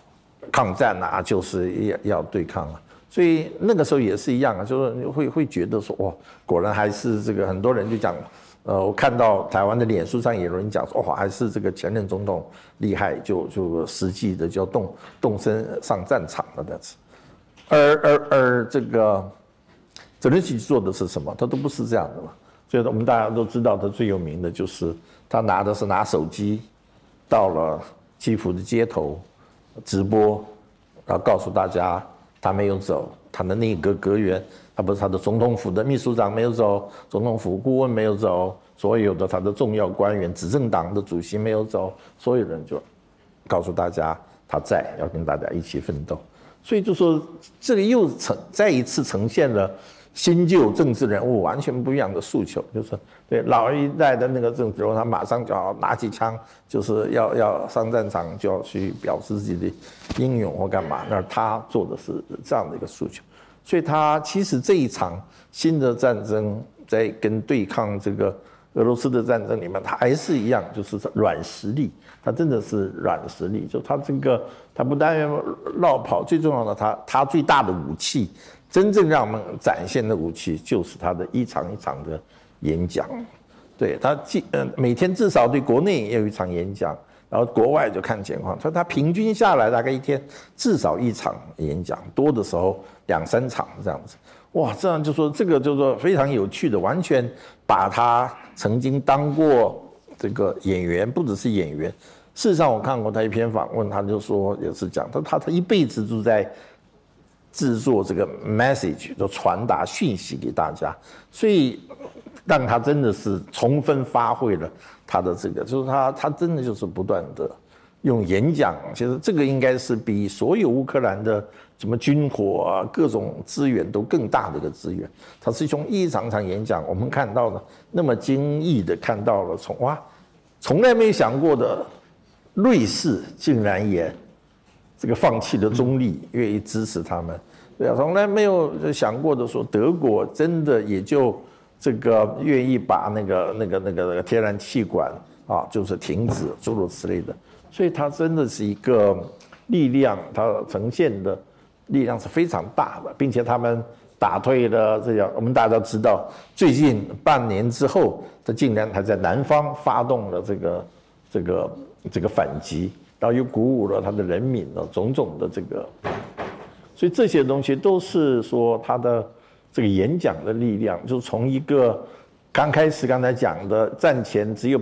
S2: 抗战啊，就是要对抗啊。所以那个时候也是一样啊，就是会觉得说，哇，果然还是这个很多人就讲，我看到台湾的脸书上也有人讲说，哇，还是这个前任总统厉害，就实际的就要动身上战场了这样子。而这个泽连斯基做的是什么？他都不是这样的嘛。所以我们大家都知道，他最有名的就是他拿手机到了基辅的街头直播，然后告诉大家他没有走，他的内阁阁员，他不是他的总统府的秘书长没有走，总统府顾问没有走，所有的他的重要官员，执政党的主席没有走，所有人就告诉大家他在，要跟大家一起奋斗。所以就说这个又再一次呈现了新旧政治人物完全不一样的诉求，就是对老一代的那个政治人物，他马上就要拿起枪，就是要上战场，就要去表示自己的英勇或干嘛。那他做的是这样的一个诉求，所以他其实这一场新的战争，在跟对抗这个俄罗斯的战争里面，他还是一样，就是软实力，他真的是软实力，就他这个他不但要绕跑，最重要的他最大的武器。真正让我们展现的武器就是他的一场一场的演讲，对他每天至少对国内也有一场演讲，然后国外就看情况。他平均下来大概一天至少一场演讲，多的时候2-3场这样子。哇，这样就说这个就说非常有趣的，完全把他曾经当过这个演员，不只是演员。事实上，我看过他一篇访问，他就说也是讲他一辈子都在制作这个 message， 就传达讯息给大家，所以让他真的是充分发挥了他的这个，就是他真的就是不断的用演讲，其实这个应该是比所有乌克兰的什么军火啊各种资源都更大的一个资源。他是从一场场演讲，我们看到了那么惊异的看到了从来没想过的瑞士竟然也这个放弃了中立，愿意支持他们，对啊，从来没有想过的说德国真的也就这个愿意把那个天然气管啊，就是停止诸如此类的，所以它真的是一个力量，它呈现的力量是非常大的，并且他们打退了这样，我们大家都知道，最近半年之后，他竟然还在南方发动了这个反击。然后又鼓舞了他的人民的种种的这个，所以这些东西都是说他的这个演讲的力量，就是从一个刚才讲的战前只有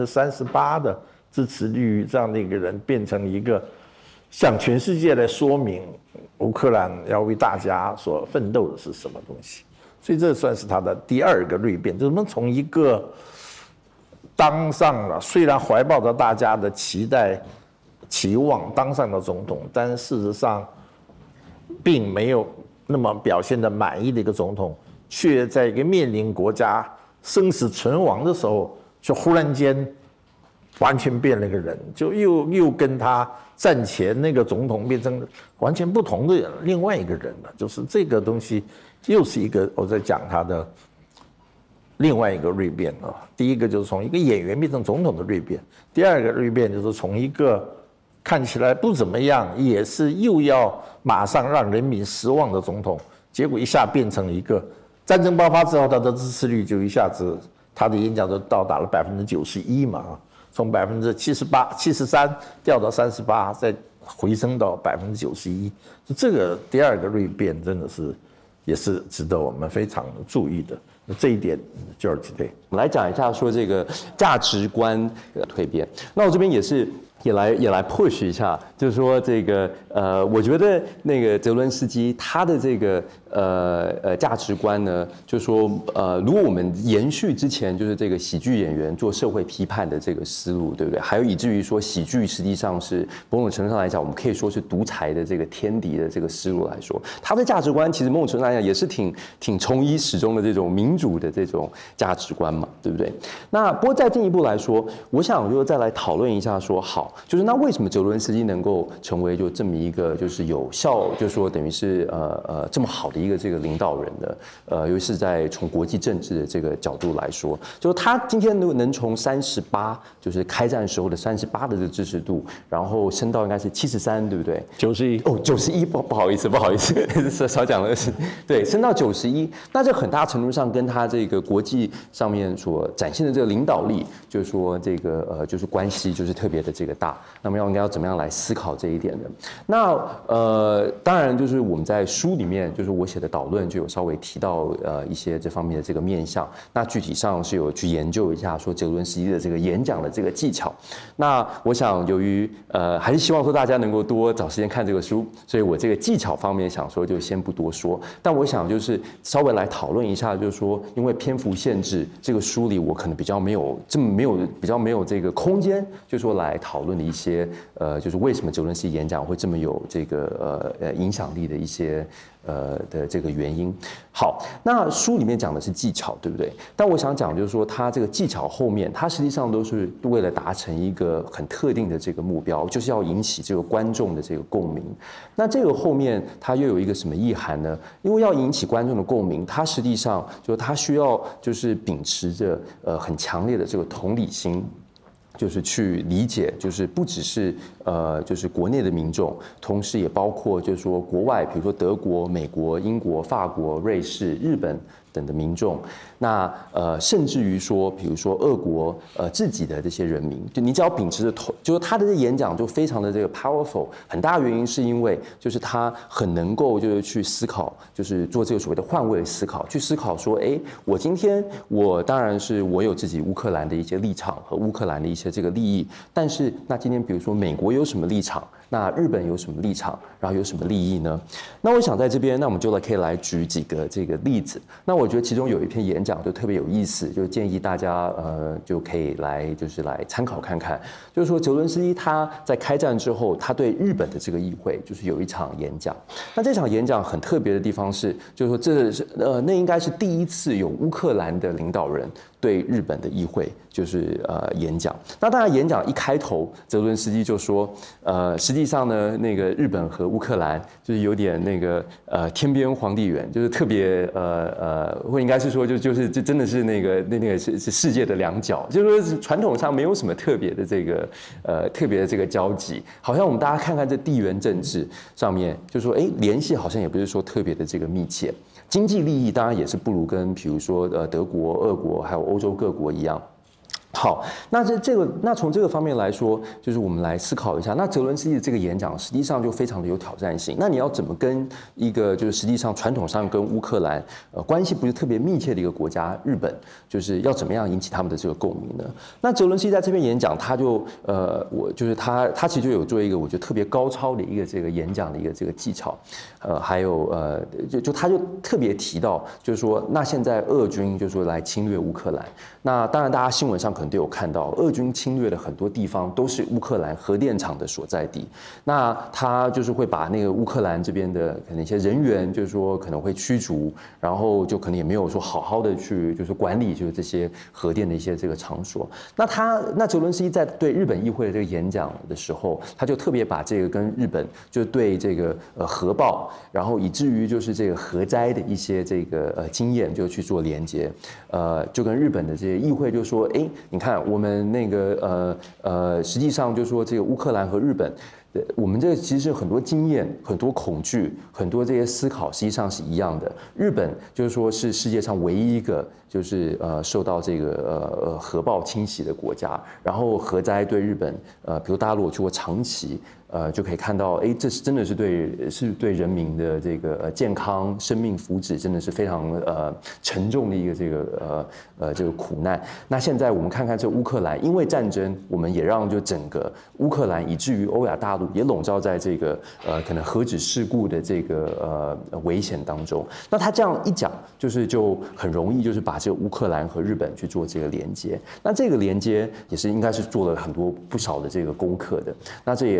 S2: 38%的支持率这样的一个人，变成一个向全世界来说明乌克兰要为大家所奋斗的是什么东西。所以这算是他的第二个蜕变，就是我们从一个当上了，虽然怀抱着大家的期望当上了总统，但事实上并没有那么表现的满意的一个总统，却在一个面临国家生死存亡的时候，就忽然间完全变了一个人，就又跟他战前那个总统变成完全不同的另外一个人了。就是这个东西又是一个我在讲他的另外一个蜕变啊。第一个就是从一个演员变成总统的蜕变，第二个蜕变就是从一个看起来不怎么样，也是又要马上让人民失望的总统，结果一下变成了一个战争爆发之后，他的支持率就一下子，他的演讲就到达了91%嘛，从73%掉到38%，再回升到91%，这个第二个蜕变真的是也是值得我们非常注意的。这一点就是对。
S3: 我们来讲一下说这个价值观的蜕变。那我这边也来 push 一下，就是说这个我觉得那个泽伦斯基他的这个价值观呢，就是说如果我们延续之前就是这个喜剧演员做社会批判的这个思路，对不对？还有以至于说喜剧实际上是某种程度上来讲，我们可以说是独裁的这个天敌的这个思路来说，他的价值观其实某种程度上来讲也是挺从一始终的这种民主的这种价值观嘛，对不对？那不过再进一步来说，我想就再来讨论一下说，好。就是那为什么泽伦斯基能够成为就这么一个就是有效，就是说等于是这么好的一个这个领导人的，尤其是在从国际政治的这个角度来说，就是他今天如果能从38，就是开战时候的38的这个支持度，然后升到应该是73，对不对
S2: 91
S3: 哦，91，不好意思，少讲了，对，升到91，那这很大程度上跟他这个国际上面所展现的这个领导力，就是说这个就是关系就是特别的这个大。那么应该要怎么样来思考这一点的？那当然就是我们在书里面就是我写的导论就有稍微提到一些这方面的这个面向。那具体上是有去研究一下说泽伦斯基的这个演讲的这个技巧。那我想由于还是希望说大家能够多找时间看这个书，所以我这个技巧方面想说就先不多说。但我想就是稍微来讨论一下，就是说因为篇幅限制，这个书里我可能比较没有这个空间，就是说来讨论的一些就是为什么泽伦斯基演讲会这么有这个影响力的一些的这个原因。好，那书里面讲的是技巧，对不对？但我想讲就是说，它这个技巧后面，它实际上都是为了达成一个很特定的这个目标，就是要引起这个观众的这个共鸣。那这个后面它又有一个什么意涵呢？因为要引起观众的共鸣，它实际上就是它需要就是秉持着很强烈的这个同理心。就是去理解，就是不只是就是国内的民众，同时也包括就是说国外，比如说德国、美国、英国、法国、瑞士、日本等的民众，那甚至于说，比如说俄国自己的这些人民，就你只要秉持着就是他的这演讲就非常的这个 powerful， 很大原因是因为就是他很能够就是去思考，就是做这个所谓的换位思考，去思考说，哎，我今天我当然是我有自己乌克兰的一些立场和乌克兰的一些这个利益，但是那今天比如说美国有什么立场？那日本有什么立场，然后有什么利益呢？那我想在这边，那我们就可以来举几个这个例子。那我觉得其中有一篇演讲就特别有意思，就建议大家就可以来就是来参考看看。就是说泽伦斯基他在开战之后，他对日本的这个议会就是有一场演讲。那这场演讲很特别的地方是，就是说这是那应该是第一次有乌克兰的领导人对日本的议会就是演讲。那当然演讲一开头，泽伦斯基就说实际上呢，那个日本和乌克兰就是有点那个天边皇帝远，就是特别或应该是说就是这真的是那个是世界的两角，就是说传统上没有什么特别的这个特别的这个交集，好像我们大家看看这地缘政治上面，就说哎联系好像也不是说特别的这个密切。经济利益当然也是不如跟比如说德国、俄国还有欧洲各国一样。好，那那从这个方面来说，就是我们来思考一下，那泽伦斯基的这个演讲实际上就非常的有挑战性。那你要怎么跟一个就是实际上传统上跟乌克兰关系不是特别密切的一个国家日本，就是要怎么样引起他们的这个共鸣呢？那泽伦斯基在这边演讲，他就我就是他其实就有做一个我觉得特别高超的一个这个演讲的一个这个技巧，还有他就特别提到，就是说那现在俄军就是说来侵略乌克兰，那当然大家新闻上可能都有看到，俄军侵略的很多地方都是乌克兰核电厂的所在地。那他就是会把那个乌克兰这边的可能一些人员，就是说可能会驱逐，然后就可能也没有说好好的去就是管理就是这些核电的一些这个场所。那泽伦斯基在对日本议会的这个演讲的时候，他就特别把这个跟日本就对这个核爆，然后以至于就是这个核灾的一些这个经验就去做连接，就跟日本的这些议会就说，哎，你看我们那个实际上就说这个乌克兰和日本，我们这其实很多经验、很多恐惧、很多这些思考，实际上是一样的。日本就是说是世界上唯一一个就是受到这个核爆侵袭的国家，然后核灾对日本比如大家如果去过长崎。就可以看到，哎，这是真的是对人民的这个健康、生命福祉，真的是非常沉重的一个这个苦难。那现在我们看看这乌克兰，因为战争，我们也让就整个乌克兰，以至于欧亚大陆也笼罩在这个可能核子事故的这个危险当中。那他这样一讲，就很容易就是把这个乌克兰和日本去做这个连接。那这个连接也是应该是做了不少的这个功课的。那这也正好。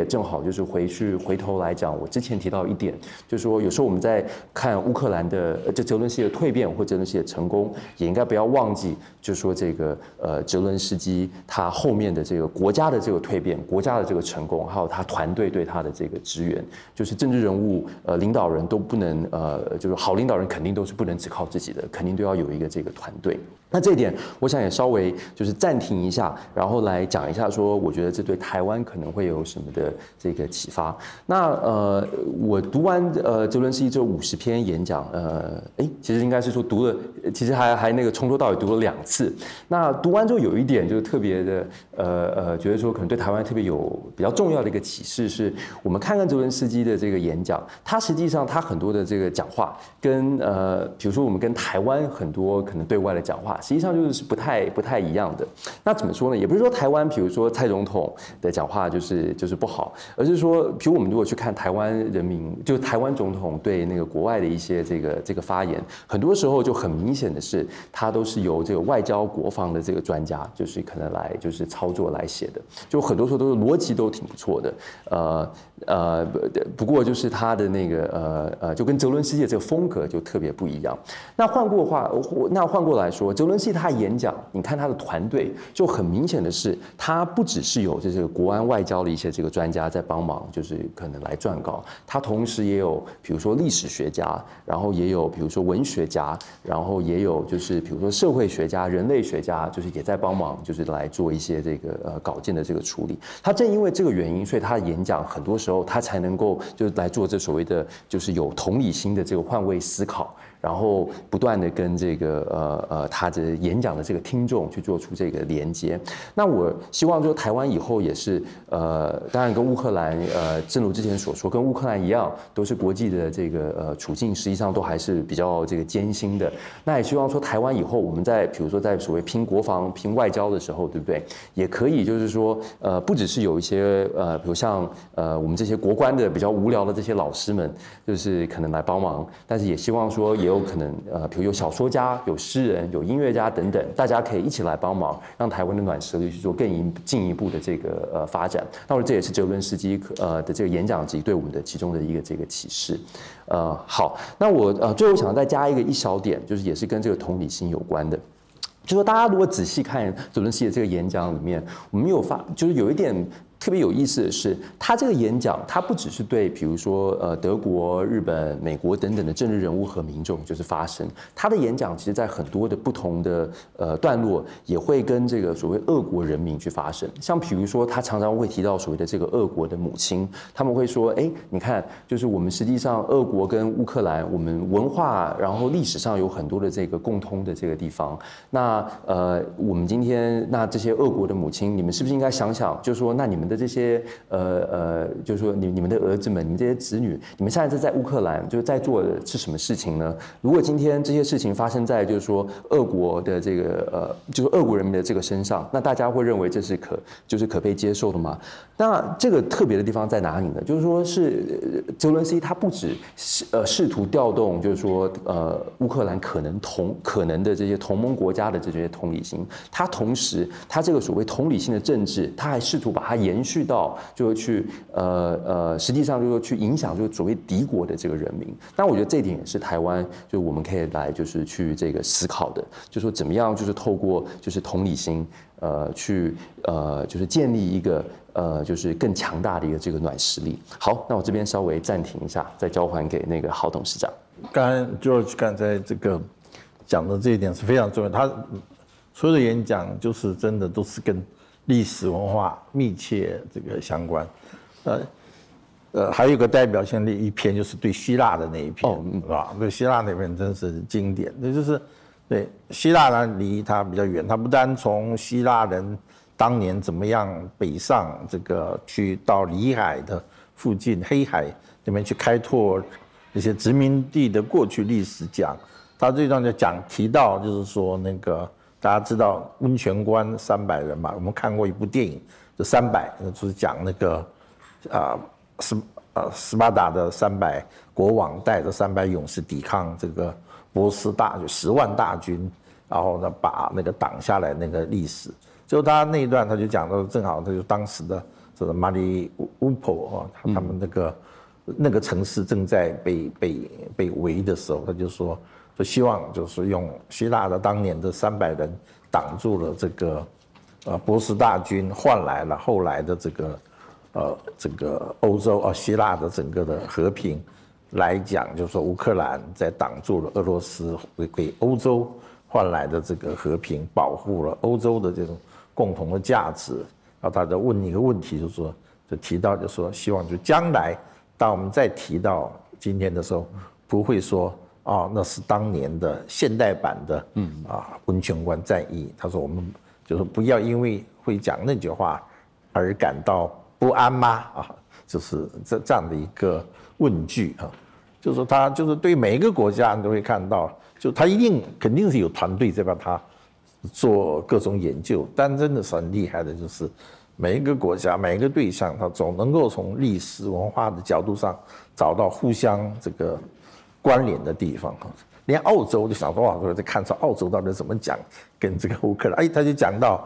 S3: 就是回头来讲，我之前提到一点，就是说有时候我们在看乌克兰的泽伦斯基的蜕变或泽伦斯基的成功，也应该不要忘记，就是说这个泽伦斯基他后面的这个国家的这个蜕变、国家的这个成功，还有他团队对他的这个支援，就是政治人物领导人都不能就是好领导人肯定都是不能只靠自己的，肯定都要有一个这个团队。那这一点，我想也稍微就是暂停一下，然后来讲一下说，我觉得这对台湾可能会有什么的这个启发。那我读完泽伦斯基这50篇演讲，其实应该是说读了，其实还那个从头到尾读了2次。那读完之后有一点就是特别的觉得说可能对台湾特别有比较重要的一个启示是，我们看泽伦斯基的这个演讲，他实际上他很多的这个讲话跟比如说我们跟台湾很多可能对外的讲话。实际上就是不太一样的。那怎么说呢？也不是说台湾，比如说蔡总统的讲话就是不好，而是说，比如我们如果去看台湾人民，就台湾总统对那个国外的一些这个发言，很多时候就很明显的是，他都是由这个外交国防的这个专家，就是可能来就是操作来写的，就很多时候都是逻辑都挺不错的。不过就是他的那个就跟泽伦斯基的这个风格就特别不一样。那换过来说，泽伦斯基他演讲，你看他的团队就很明显的是，他不只是有这个国安外交的一些这个专家在帮忙，就是可能来撰稿，他同时也有比如说历史学家，然后也有比如说文学家，然后也有就是比如说社会学家、人类学家，就是也在帮忙，就是来做一些这个稿件的这个处理。他正因为这个原因，所以他的演讲很多时候他才能够就是来做这所谓的就是有同理心的这个换位思考。然后不断的跟这个他的演讲的这个听众去做出这个连接。那我希望说台湾以后也是当然跟乌克兰正如之前所说，跟乌克兰一样，都是国际的这个处境实际上都还是比较这个艰辛的。那也希望说台湾以后我们在比如说在所谓拼国防、拼外交的时候，对不对？也可以就是说不只是有一些比如像我们这些国关的比较无聊的这些老师们，就是可能来帮忙，但是也希望说也有可能比如有小说家、有诗人、有音乐家等等，大家可以一起来帮忙，让台湾的软实力去做更进一步的这个发展。那这也是泽伦斯基的这个演讲集对我们的其中的一个这个启示。好，那我最后想再加一小点，就是也是跟这个同理心有关的。就说大家如果仔细看泽伦斯基的这个演讲里面，我们就是有一点特别有意思的是，他这个演讲，他不只是对比如说德国、日本、美国等等的政治人物和民众就是发声，他的演讲其实在很多的不同的段落也会跟这个所谓俄国人民去发声。像比如说他常常会提到所谓的这个俄国的母亲，他们会说，你看，就是我们实际上俄国跟乌克兰，我们文化然后历史上有很多的这个共通的这个地方。那我们今天这些俄国的母亲，你们是不是应该想想，就是说那你们的这些就是说你们的儿子们，你们这些子女，你们现在在乌克兰就是在做的是什么事情呢？如果今天这些事情发生在就是说俄国的这个就是俄国人民的这个身上，那大家会认为这是可被接受的吗？那这个特别的地方在哪里呢？就是说是泽伦斯基他不只试图调动，就是说乌克兰可能的这些同盟国家的这些同理心，他同时他这个所谓同理心的政治，他还试图把它延续到就是去实际上就是说去影响就是所谓敌国的这个人民。那我觉得这一点也是台湾就我们可以来就是去这个思考的，就是说怎么样就是透过就是同理心去就是建立一个就是更强大的一个这个软实力。好，那我这边稍微暂停一下，再交还给那个郝董事长。
S2: 刚才这个讲的这一点是非常重要，他所有的演讲就是真的都是跟历史文化密切这个相关。还有一个代表性的一篇就是对希腊的那一篇，是吧？对希腊那篇真是经典。那就是对希腊呢离它比较远，它不单从希腊人当年怎么样北上这个去到里海的附近黑海那边去开拓那些殖民地的过去历史讲，他这段就提到就是说那个大家知道温泉关300人嘛，我们看过一部电影就300，就是讲那个斯巴达的300国王带着300勇士抵抗这个波斯就10万大军，然后呢把那个挡下来那个历史。就他那一段他就讲到，正好他就当时的这个马里乌波啊，他们那个城市正在被围的时候，他就说希望就是用希腊的当年的300人挡住了这个波斯大军，换来了后来的这个欧洲希腊的整个的和平来讲，就是说乌克兰在挡住了俄罗斯给欧洲换来的这个和平，保护了欧洲的这种共同的价值。然后他就问一个问题，就是说就提到就说希望就将来当我们再提到今天的时候，不会说那是当年的现代版的温泉关战役。他说我们就是不要因为会讲那句话而感到不安吗？就是这样的一个问句就是说他就是对每一个国家你都会看到，就他肯定是有团队在帮他做各种研究，但真的是很厉害的，就是每一个国家每一个对象，他总能够从历史文化的角度上找到互相这个关联的地方。连澳洲就想说我在看说澳洲到底怎么讲跟这个乌克兰，他就讲到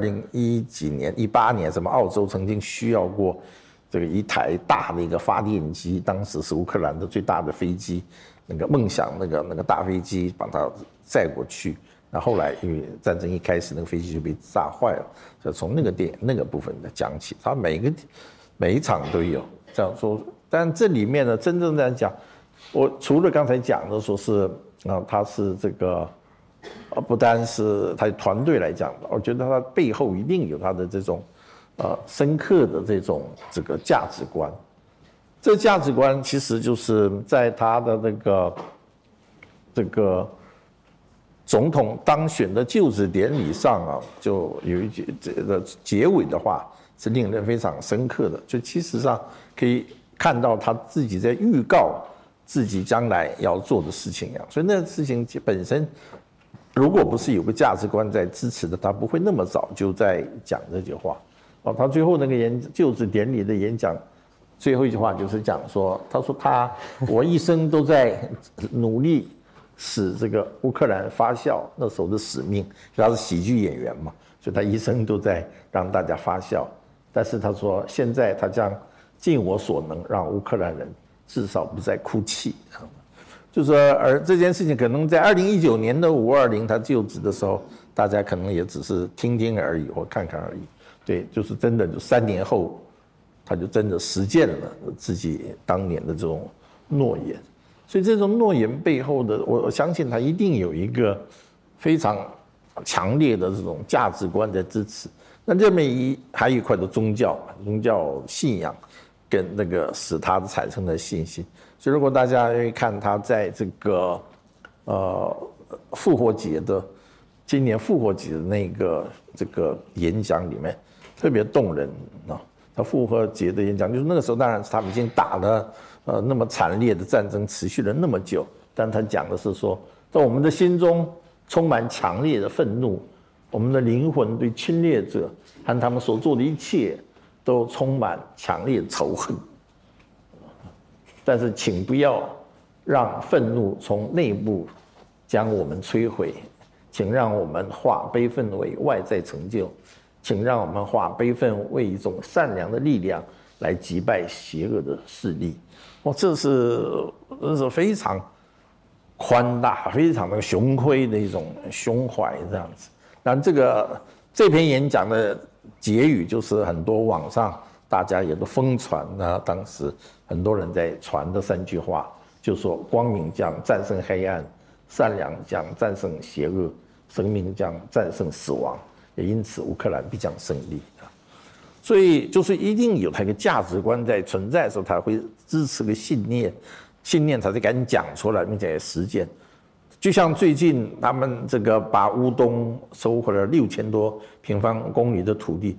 S2: 2018年什么澳洲曾经需要过这个一台大的一个发电机，当时是乌克兰的最大的飞机，那个梦想那个大飞机把它载过去。那后来因为战争一开始，那个飞机就被炸坏了，所以从那个部分的讲起，它每一场都有这样说。但这里面呢，真正在讲，我除了刚才讲的说是他是这个不单是他团队来讲的，我觉得他背后一定有他的这种深刻的这个价值观。这价值观其实就是在他的这个总统当选的就职典礼上就有一句这个结尾的话是令人非常深刻的，就其实上可以看到他自己在预告自己将来要做的事情所以那个事情本身如果不是有个价值观在支持的，他不会那么早就在讲这句话。他最后那个就职典礼的演讲最后一句话就是讲说，他说我一生都在努力使这个乌克兰发酵，那时候的使命，他是喜剧演员嘛，所以他一生都在让大家发酵。但是他说现在他将尽我所能让乌克兰人至少不再哭泣。就是说而这件事情可能在2019年的520他就职的时候，大家可能也只是听听而已或看看而已。对，就是真的就3年后他就真的实践了自己当年的这种诺言。所以这种诺言背后的，我相信他一定有一个非常强烈的这种价值观在支持。那这边还有一块的宗教信仰跟那个使他产生的信心。所以如果大家愿意看他在这个复活节的今年复活节的那个这个演讲里面特别动人他复活节的演讲就是那个时候当然是他们已经打了那么惨烈的战争持续了那么久，但他讲的是说在我们的心中充满强烈的愤怒，我们的灵魂对侵略者和他们所做的一切都充满强烈的仇恨。但是请不要让愤怒从内部将我们摧毁，请让我们化悲愤为外在成就，请让我们化悲愤为一种善良的力量来击败邪恶的势力。这是非常宽大非常的雄辉的一种胸怀这样子。但这篇演讲的结语就是很多网上大家也都疯传当时很多人在传的3句话，就说光明将战胜黑暗，善良将战胜邪恶，生命将战胜死亡，也因此乌克兰必将胜利。所以就是一定有他一个价值观在存在的时候，他会支持个信念他才敢讲出来并且实践。就像最近他们这个把乌东收回了6000多平方公里的土地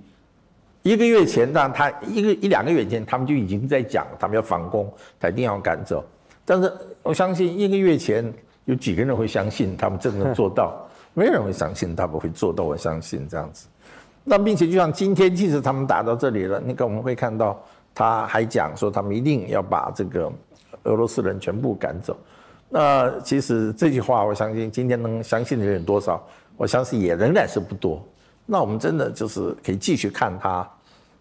S2: ，1个月前当然他一两个月前他们就已经在讲他们要反攻，他一定要赶走。但是我相信1个月前有几个人会相信他们真的做到？没有人会相信他们会做到，我相信这样子。那并且就像今天即使他们打到这里了，我们会看到他还讲说他们一定要把这个俄罗斯人全部赶走。那其实这句话我相信今天能相信的人多少，我相信也仍然是不多。那我们真的就是可以继续看他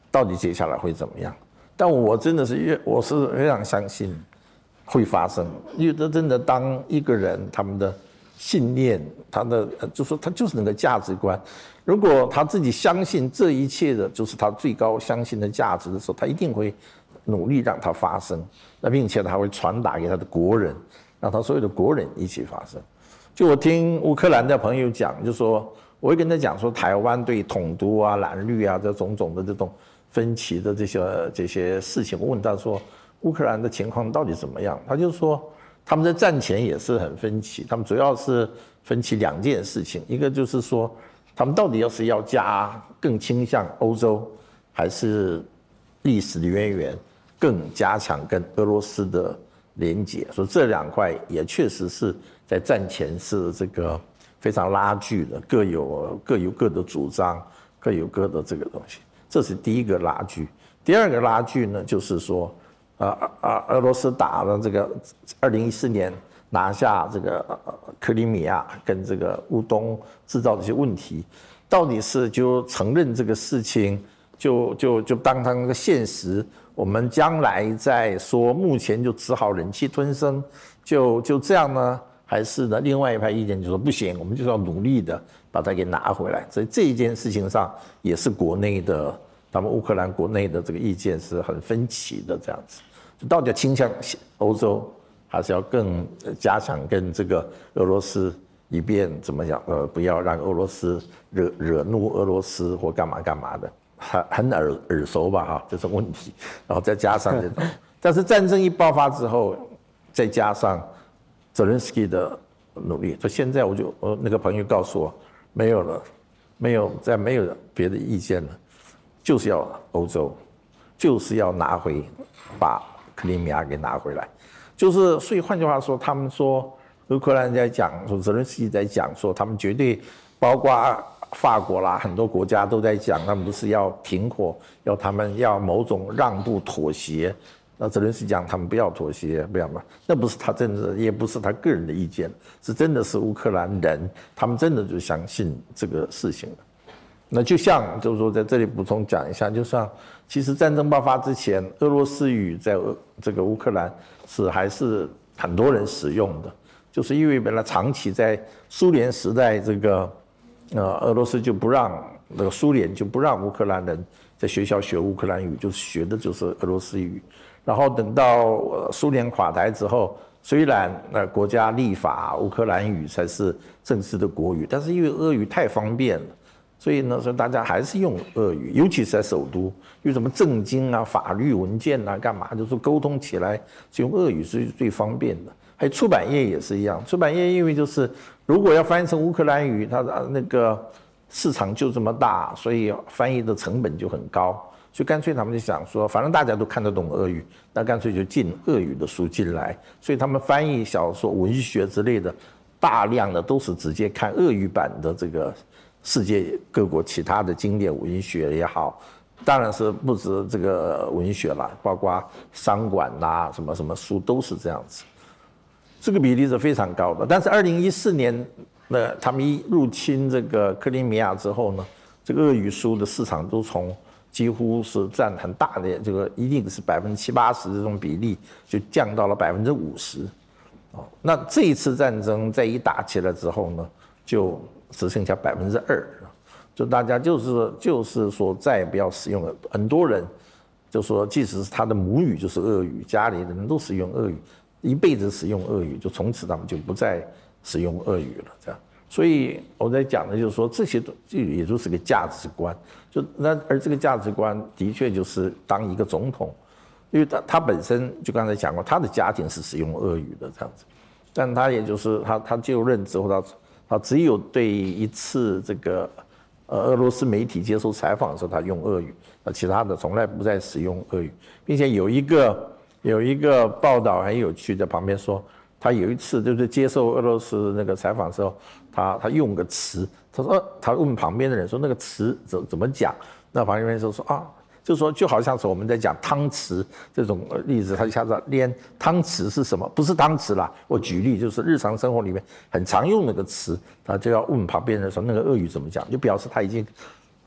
S2: 到底接下来会怎么样？但我真的是我是非常相信会发生，因为这真的当一个人他们的信念，他的就说他就是那个价值观，如果他自己相信这一切的就是他最高相信的价值的时候，他一定会努力让它发生，那并且他会传达给他的国人，让他所有的国人一起发生。就我听乌克兰的朋友讲，就说我会跟他讲说，台湾对统独啊、蓝绿啊这种种的这种分歧的这些事情，我问他说，乌克兰的情况到底怎么样？他就说，他们在战前也是很分歧，他们主要是分歧2件事情，一个就是说，他们到底要更倾向欧洲，还是历史的渊源更加强跟俄罗斯的连结？说这2块也确实是在战前是这个非常拉锯的，各有各的主张，各有各的这个东西。这是第一个拉锯。第二个拉锯呢，就是说，俄罗斯打了这个2014年拿下这个克里米亚跟这个乌东制造这些问题，到底是就承认这个事情，就当它那个现实，我们将来再说，目前就只好忍气吞声，就这样呢？还是呢，另外一派意见就说不行，我们就是要努力的把它给拿回来。所以这一件事情上也是国内的，他们乌克兰国内的这个意见是很分歧的这样子。就到底要倾向欧洲，还是要更加强跟这个俄罗斯，以便怎么讲？不要让俄罗斯惹怒俄罗斯或干嘛干嘛的，很耳熟吧哈，这种问题。然后再加上这种，但是战争一爆发之后，再加上泽连斯基的努力，所以现在我那个朋友告诉我，没有了，没有别的意见了，就是要欧洲，就是要把克里米亚给拿回来，就是所以换句话说，他们说乌克兰在讲，说泽连斯基在讲说，他们绝对包括法国啦，很多国家都在讲，他们不是要停火，他们要某种让步妥协。那泽连斯基讲他们不要妥协，不要嘛，那不是他真的，也不是他个人的意见，是真的是乌克兰人，他们真的就相信这个事情了。那就像就是说，在这里补充讲一下，就像其实战争爆发之前，俄罗斯语在这个乌克兰还是很多人使用的，就是因为本来长期在苏联时代，这个俄罗斯就不让那个苏联就不让乌克兰人在学校学乌克兰语，就是学的就是俄罗斯语。然后等到苏联垮台之后，虽然国家立法乌克兰语才是正式的国语，但是因为俄语太方便了，所以呢，所以大家还是用俄语，尤其是在首都，因为什么政经啊、法律文件啊、干嘛，就是沟通起来是用俄语是最方便的。还有出版业也是一样，出版业因为就是如果要翻译成乌克兰语，它的那个市场就这么大，所以翻译的成本就很高。所以干脆他们就想说，反正大家都看得懂俄语，那干脆就进俄语的书进来。所以他们翻译小说、文学之类的，大量的都是直接看俄语版的这个世界各国其他的经典文学也好，当然是不止这个文学啦，包括商管啦、什么什么书都是这样子。这个比例是非常高的。但是2014年，他们一入侵这个克里米亚之后呢，这个俄语书的市场都从几乎是占很大的，这个一定是70%、80%这种比例，就降到了50%。那这一次战争再一打起来之后呢，就只剩下2%，就大家就是说再也不要使用了。很多人就说，即使是他的母语就是俄语，家里的人都使用俄语，一辈子使用俄语，就从此他们就不再使用俄语了，这样。所以我在讲的就是说，这些也就是个价值观，而这个价值观的确就是当一个总统，因为他本身就刚才讲过，他的家庭是使用俄语的这样子，但他也就是他就任之后，他只有对一次这个俄罗斯媒体接受采访的时候，他用俄语，其他的从来不再使用俄语，并且有一个报道很有趣，在旁边说，他有一次就是接受俄罗斯那个采访的时候，他用个词，他问旁边的人说那个词怎么讲，那旁边人说啊，就说就好像是我们在讲汤匙这种例子，他一下子连汤匙是什么，不是汤匙啦，我举例就是日常生活里面很常用那个词，他就要问旁边人说那个俄语怎么讲，就表示他已经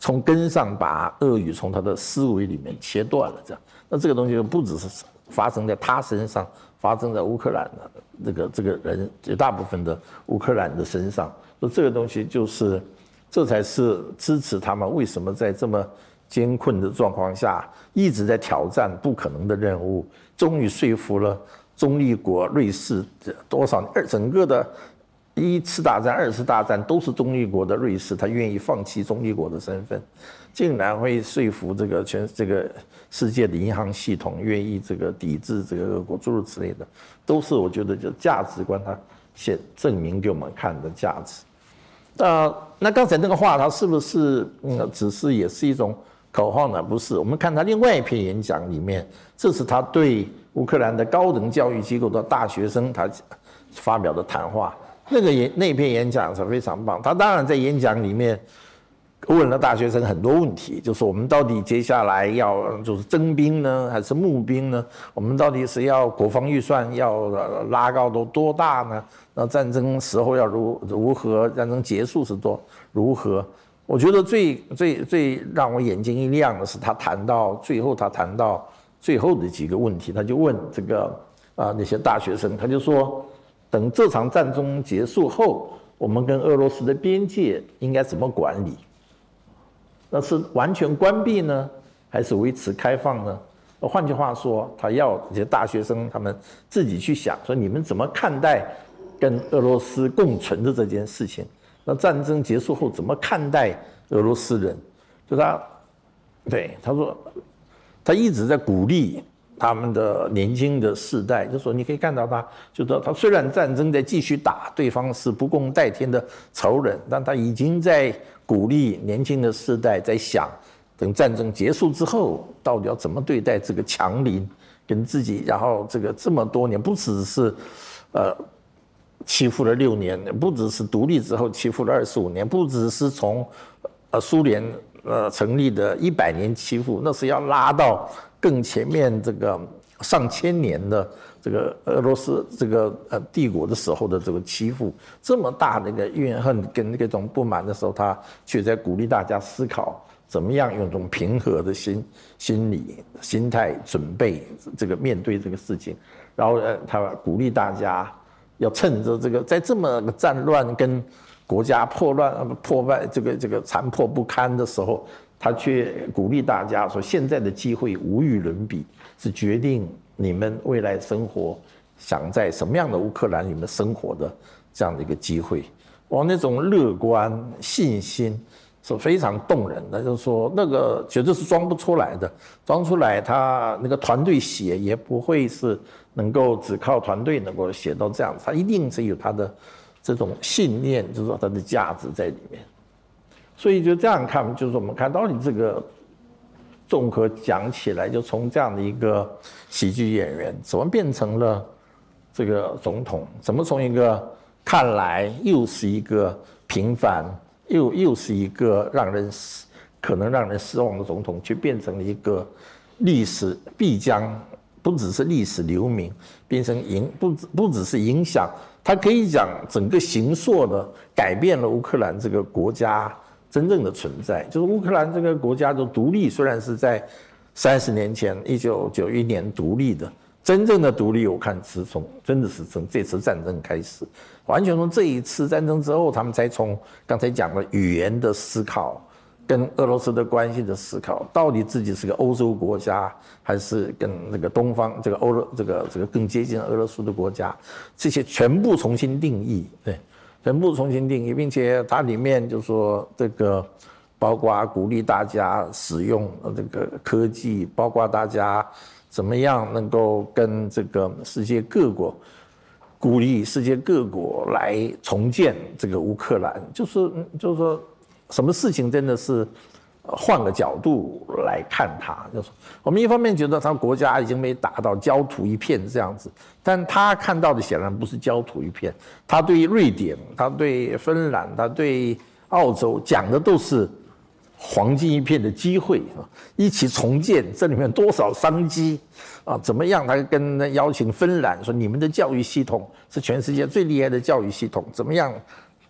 S2: 从根上把俄语从他的思维里面切断了，这样。那这个东西不只是发生在他身上，发生在乌克兰的这个人绝大部分的乌克兰的身上。说这个东西就是，这才是支持他们为什么在这么艰困的状况下一直在挑战不可能的任务，终于说服了中立国瑞士多少整个的一次大战、二次大战都是中立国的瑞士，他愿意放弃中立国的身份，竟然会说服这个这个世界的银行系统愿意这个抵制这个俄国，诸如此类的，都是我觉得就价值观，它证明给我们看的价值。那刚才那个话，它是不是只是也是一种口号呢？不是，我们看他另外一篇演讲里面，这是他对乌克兰的高等教育机构的大学生他发表的谈话。那篇演讲是非常棒。他当然在演讲里面问了大学生很多问题，就是我们到底接下来要就是征兵呢，还是募兵呢？我们到底是要国防预算要拉高到多大呢？那战争时候要如何？战争结束是如何？我觉得最让我眼睛一亮的是他谈到最后的几个问题，他就问这个那些大学生，他就说，等这场战争结束后，我们跟俄罗斯的边界应该怎么管理？那是完全关闭呢，还是维持开放呢？换句话说，他要这些大学生他们自己去想，说你们怎么看待跟俄罗斯共存的这件事情？那战争结束后怎么看待俄罗斯人？就他说，他一直在鼓励他们的年轻的世代，就说你可以看到他虽然战争在继续打，对方是不共戴天的仇人，但他已经在鼓励年轻的世代在想，等战争结束之后，到底要怎么对待这个强邻跟自己，然后这么多年，不只是欺负了6年，不只是独立之后欺负了25年，不只是从苏联成立的100年欺负，那是要拉到更前面这个上千年的这个俄罗斯这个帝国的时候的这个欺负，这么大的一个怨恨跟这种不满的时候，他却在鼓励大家思考怎么样用这种平和的心态准备这个面对这个事情，然后他鼓励大家要趁着这个在这么战乱跟国家破败这个残破不堪的时候，他却鼓励大家说，现在的机会无与伦比，是决定你们未来生活想在什么样的乌克兰里面生活的这样的一个机会。哇，那种乐观信心是非常动人的，就是说那个绝对是装不出来的，装出来他那个团队写也不会是能够只靠团队能够写到这样子，他一定是有他的这种信念，就是说他的价值在里面。所以就这样看，就是我们看到你这个综合讲起来，就从这样的一个喜剧演员，怎么变成了这个总统？怎么从一个看来又是一个平凡，又是一个可能让人失望的总统，却变成了一个历史必将不只是历史留名，变成不只是影响，他可以讲整个形塑的改变了乌克兰这个国家真正的存在。就是乌克兰这个国家的独立，虽然是在30年前1991年独立的，真正的独立我看真的是从这次战争开始，完全从这一次战争之后，他们才从刚才讲的语言的思考跟俄罗斯的关系的思考，到底自己是个欧洲国家，还是跟那个东方这个更接近俄罗斯的国家，这些全部重新定义，对，全部重新定义，并且它里面就说这个包括鼓励大家使用这个科技，包括大家怎么样能够跟这个世界各国鼓励世界各国来重建这个乌克兰，就是说什么事情真的是换个角度来看它，就是我们一方面觉得他国家已经被打到焦土一片这样子，但他看到的显然不是焦土一片，他对瑞典，他对芬兰，他对澳洲讲的都是黄金一片的机会啊，一起重建，这里面多少商机啊？怎么样？他邀请芬兰说，你们的教育系统是全世界最厉害的教育系统，怎么样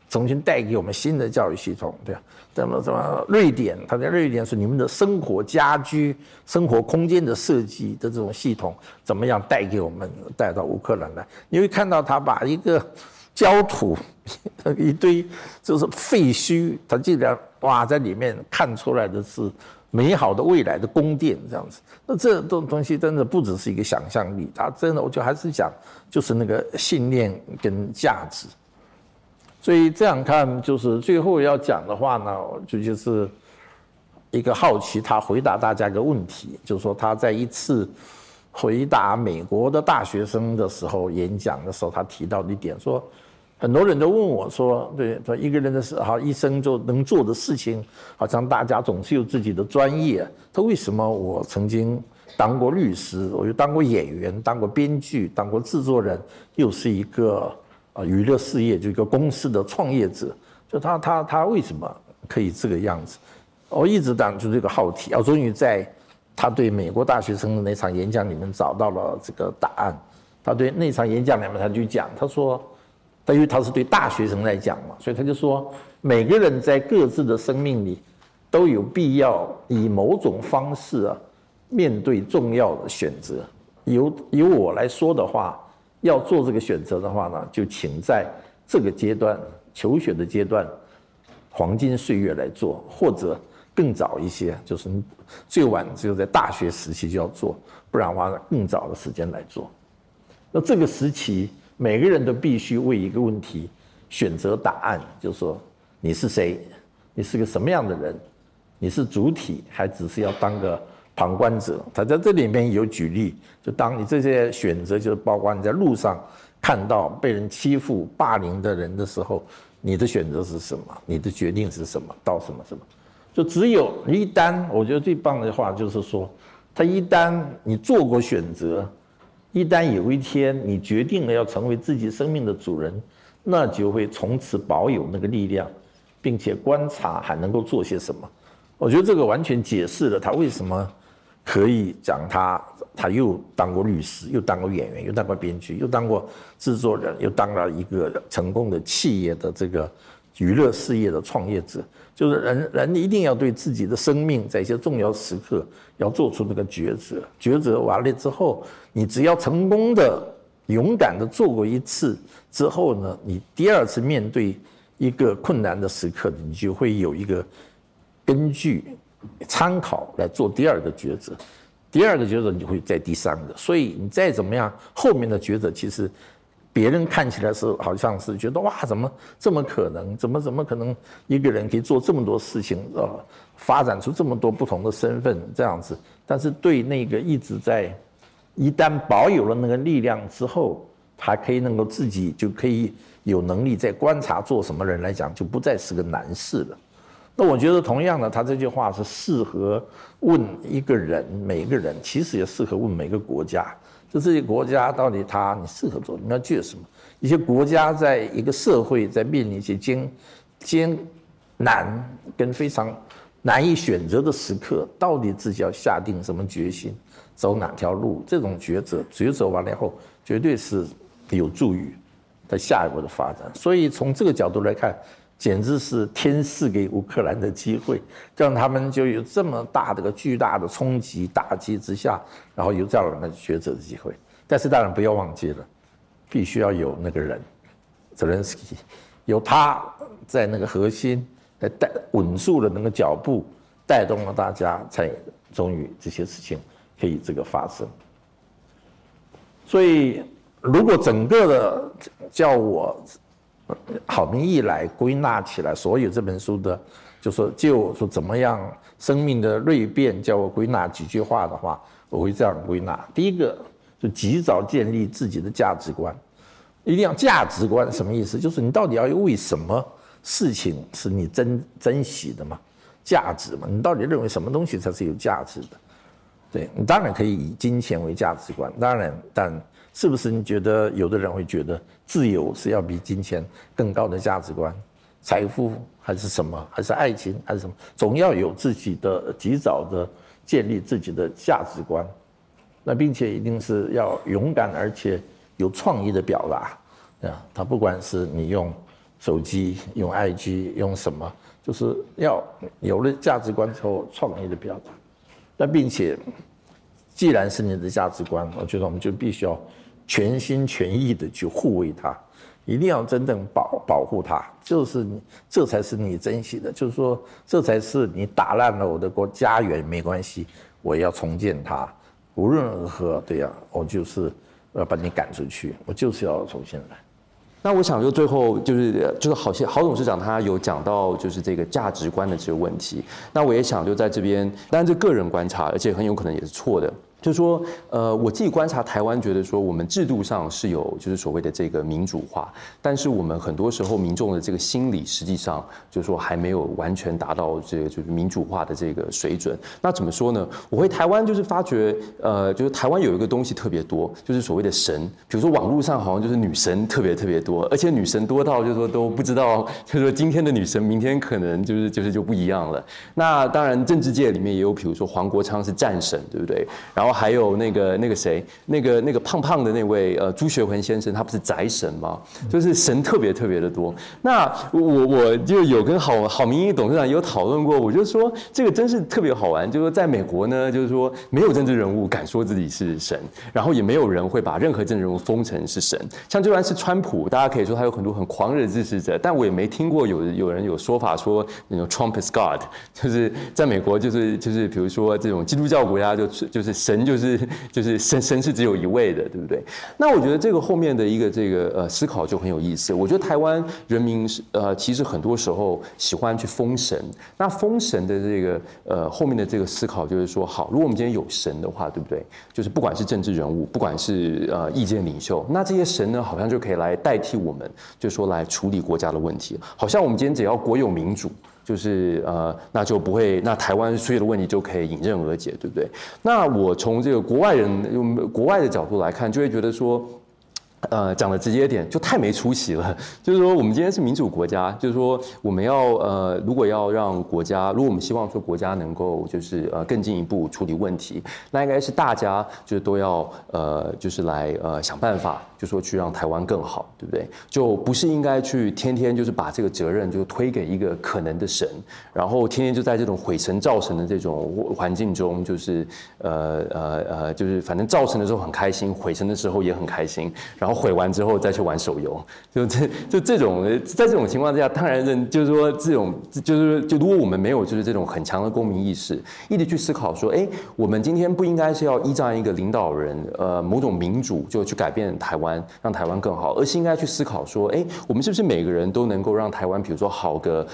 S2: 重新带给我们新的教育系统，对吧？怎么瑞典，它在瑞典是你们的生活家居、生活空间的设计的这种系统，怎么样带给我们带到乌克兰来？你会看到他把一个焦土一堆就是废墟，他竟然哇在里面看出来的是美好的未来的宫殿这样子。那这种东西真的不只是一个想象力，它真的我觉得还是讲就是那个信念跟价值。所以这样看，就是最后要讲的话呢，就是一个好奇他回答大家一个问题，就是说他在一次回答美国的大学生的时候演讲的时候，他提到的一点说，很多人都问我说，对，说一个人的一生就能做的事情，好像大家总是有自己的专业。他为什么我曾经当过律师，我又当过演员，当过编剧，当过制作人，又是一个娱乐事业就一个公司的创业者，就他为什么可以这个样子？我一直就这个好奇，终于在他对美国大学生的那场演讲里面找到了这个答案。他对那场演讲里面他就讲，他说，因为他是对大学生来讲嘛，所以他就说，每个人在各自的生命里都有必要以某种方式面对重要的选择。由我来说的话，要做这个选择的话呢，就请在这个阶段求学的阶段，黄金岁月来做，或者更早一些，就是最晚只有在大学时期就要做，不然的话更早的时间来做。那这个时期，每个人都必须为一个问题选择答案，就是说你是谁，你是个什么样的人，你是主体还只是要当个旁观者。他在这里面有举例，就当你这些选择，就是包括你在路上看到被人欺负、霸凌的人的时候，你的选择是什么？你的决定是什么？到什么？就只有一旦，我觉得最棒的话就是说，他一旦你做过选择，一旦有一天你决定了要成为自己生命的主人，那就会从此保有那个力量，并且观察还能够做些什么。我觉得这个完全解释了他为什么可以讲他又当过律师，又当过演员，又当过编剧，又当过制作人，又当了一个成功的企业的这个娱乐事业的创业者。就是人一定要对自己的生命在一些重要时刻要做出那个抉择，抉择完了之后，你只要成功的勇敢的做过一次之后呢，你第二次面对一个困难的时刻，你就会有一个根据参考来做第二个抉择，第二个抉择你会在第三个，所以你再怎么样，后面的抉择其实别人看起来是好像是觉得哇，怎么这么可能？怎么可能一个人可以做这么多事情发展出这么多不同的身份这样子？但是对那个一旦保有了那个力量之后，还可以能够自己就可以有能力在观察做什么人来讲，就不再是个难事了。那我觉得同样的，他这句话是适合问一个人，每一个人其实也适合问每个国家。就这些国家到底你适合做，你要具有什么？一些国家在一个社会在面临一些艰难跟非常难以选择的时刻，到底自己要下定什么决心，走哪条路？这种抉择完了以后，绝对是有助于在下一步的发展。所以从这个角度来看，简直是天赐给乌克兰的机会，让他们就有这么大的巨大的冲击打击之下，然后有这样的抉择的机会。但是当然不要忘记了，必须要有那个人泽连斯基，有他在那个核心来稳住了那个脚步，带动了大家，才终于这些事情可以这个发生。所以如果整个的叫我郝明义来归纳起来所有这本书的，就说怎么样生命的蜕变，叫我归纳几句话的话，我会这样归纳。第一个就及早建立自己的价值观，一定要价值观什么意思？就是你到底要为什么事情是你珍惜的嘛？价值嘛，你到底认为什么东西才是有价值的？对，你当然可以以金钱为价值观，当然，但是不是你觉得有的人会觉得自由是要比金钱更高的价值观？财富还是什么？还是爱情还是什么？总要有自己的及早的建立自己的价值观，那并且一定是要勇敢而且有创意的表达，他不管是你用手机，用 IG， 用什么，就是要有了价值观之后，创意的表达。那并且，既然是你的价值观，我觉得我们就必须要全心全意的去护卫它，一定要真正保护它，就是你，这才是你珍惜的。就是说，这才是你打烂了我的家园没关系，我要重建它，无论如何，对呀，我就是要把你赶出去，我就是要重新来。
S3: 那我想就最后就是郝董事长他有讲到就是这个价值观的这个问题，那我也想就在这边，当然这个人观察，而且很有可能也是错的。就是说，我自己观察台湾，觉得说我们制度上是有就是所谓的这个民主化，但是我们很多时候民众的这个心理，实际上就是说还没有完全达到这个就是民主化的这个水准。那怎么说呢？我回台湾就是发觉，就是台湾有一个东西特别多，就是所谓的神，比如说网络上好像就是女神特别多，而且女神多到就是说都不知道，就是说今天的女神，明天可能就不一样了。那当然政治界里面也有，比如说黄国昌是战神，对不对？然后还有那个谁，那个胖的那位朱学恒先生，他不是宅神吗？就是神特别的多。那我就有跟郝明义董事长也有讨论过，我就说这个真是特别好玩，就是说在美国呢，就是说没有政治人物敢说自己是神，然后也没有人会把任何政治人物封成是神。像就算是川普，大家可以说他有很多很狂热的支持者，但我也没听过有人有说法说那种 Trump is God， 就是在美国就是比如说这种基督教国家就是神。就是神是只有一位的，对不对？那我觉得这个后面的一个这个思考就很有意思。我觉得台湾人民其实很多时候喜欢去封神。那封神的这个后面的这个思考就是说，好，如果我们今天有神的话，对不对？就是不管是政治人物，不管是意见领袖，那这些神呢，好像就可以来代替我们，就是说来处理国家的问题。好像我们今天只要国有民主。就是那就不会，那台湾所有的问题就可以迎刃而解，对不对？那我从这个国外的角度来看，就会觉得说。讲的直接点，就太没出息了。就是说，我们今天是民主国家，就是说，我们要如果要让国家，如果我们希望说国家能够就是更进一步处理问题，那应该是大家就是都要就是来想办法，就说去让台湾更好，对不对？就不是应该去天天就是把这个责任就推给一个可能的神，然后天天就在这种毁神造神的这种环境中，就是就是反正造神的时候很开心，毁神的时候也很开心，然后毁完之后再去玩手游，就这种，在这种情况之下，当然就是说这种就如果我们没有就是这种很强的公民意识，一直去思考说，哎，我们今天不应该是要依仗一个领导人某种民主就去改变台湾，让台湾更好，而是应该去思考说，哎，我们是不是每个人都能够让台湾，比如说好个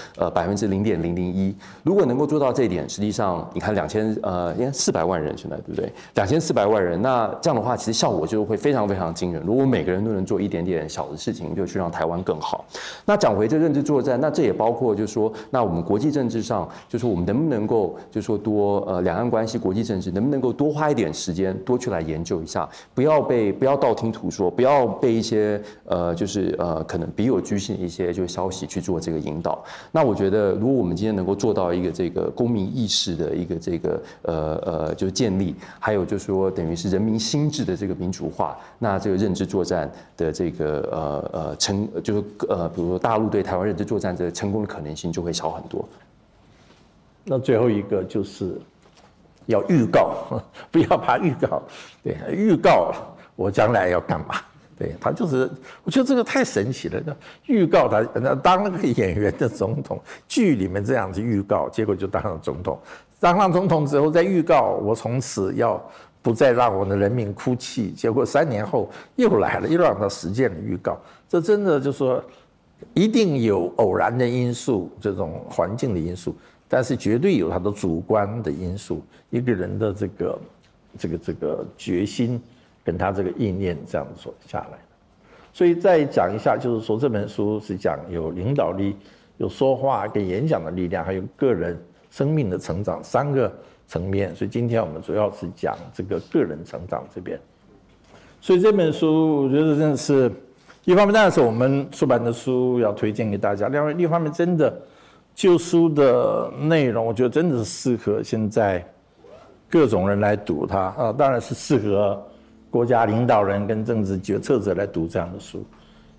S3: 0.001%，如果能够做到这一点，实际上你看400万人现在对不对？2400万人，那这样的话，其实效果就会非常惊人。如果每个人都能做一点点小的事情，就去让台湾更好。那讲回这认知作战，那这也包括就是说，那我们国际政治上，就是说我们能不能够就是说多两岸关系、国际政治能不能够多花一点时间，多去来研究一下，不要道听途说，不要被一些可能别有居心的一些就是消息去做这个引导。那我觉得，如果我们今天能够做到一个这个公民意识的一个这个就是建立，还有就是说等于是人民心智的这个民主化，那这个认知作战的这个比如说大陆对台湾认知作战的成功的可能性就会小很多。
S2: 那最后一个就是要预告，不要怕预告，对，预告我将来要干嘛？对，他就是，我觉得这个太神奇了。预告他当那个演员的总统，剧里面这样子预告，结果就当上总统。当上总统之后，再预告我从此要不再让我的人民哭泣，结果3年后又来了，又让他实践了预告。这真的就说，一定有偶然的因素，这种环境的因素，但是绝对有他的主观的因素，一个人的这个决心。跟他这个意念这样说下来，所以再讲一下，就是说这本书是讲有领导力、有说话跟演讲的力量，还有个人生命的成长3个层面。所以今天我们主要是讲这个个人成长这边。所以这本书我觉得真的是，一方面当然是我们出版的书要推荐给大家，另外一方面真的旧书的内容，我觉得真的是适合现在各种人来读它啊，当然是适合国家领导人跟政治决策者来读这样的书，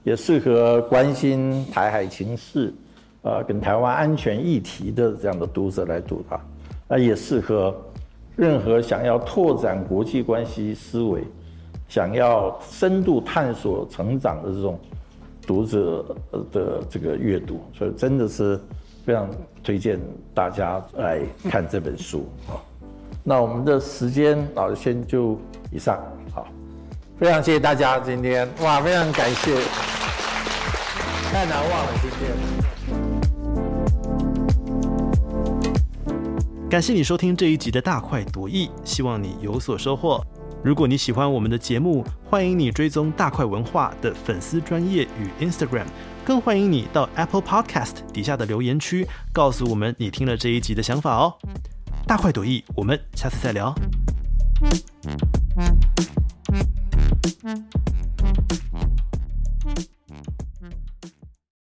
S2: 也适合关心台海情势，跟台湾安全议题的这样的读者来读它，也适合任何想要拓展国际关系思维、想要深度探索成长的这种读者的这个阅读，所以真的是非常推荐大家来看这本书。那我们的时间先就以上，好，非常谢谢大家今天，哇，非常感谢，太难忘了今
S1: 天。感谢你收听这一集的大快朵颐，希望你有所收获。如果你喜欢我们的节目，欢迎你追踪大块文化的粉丝专页与 Instagram， 更欢迎你到 Apple Podcast 底下的留言区告诉我们你听了这一集的想法哦。大快朵颐，我们下次再聊。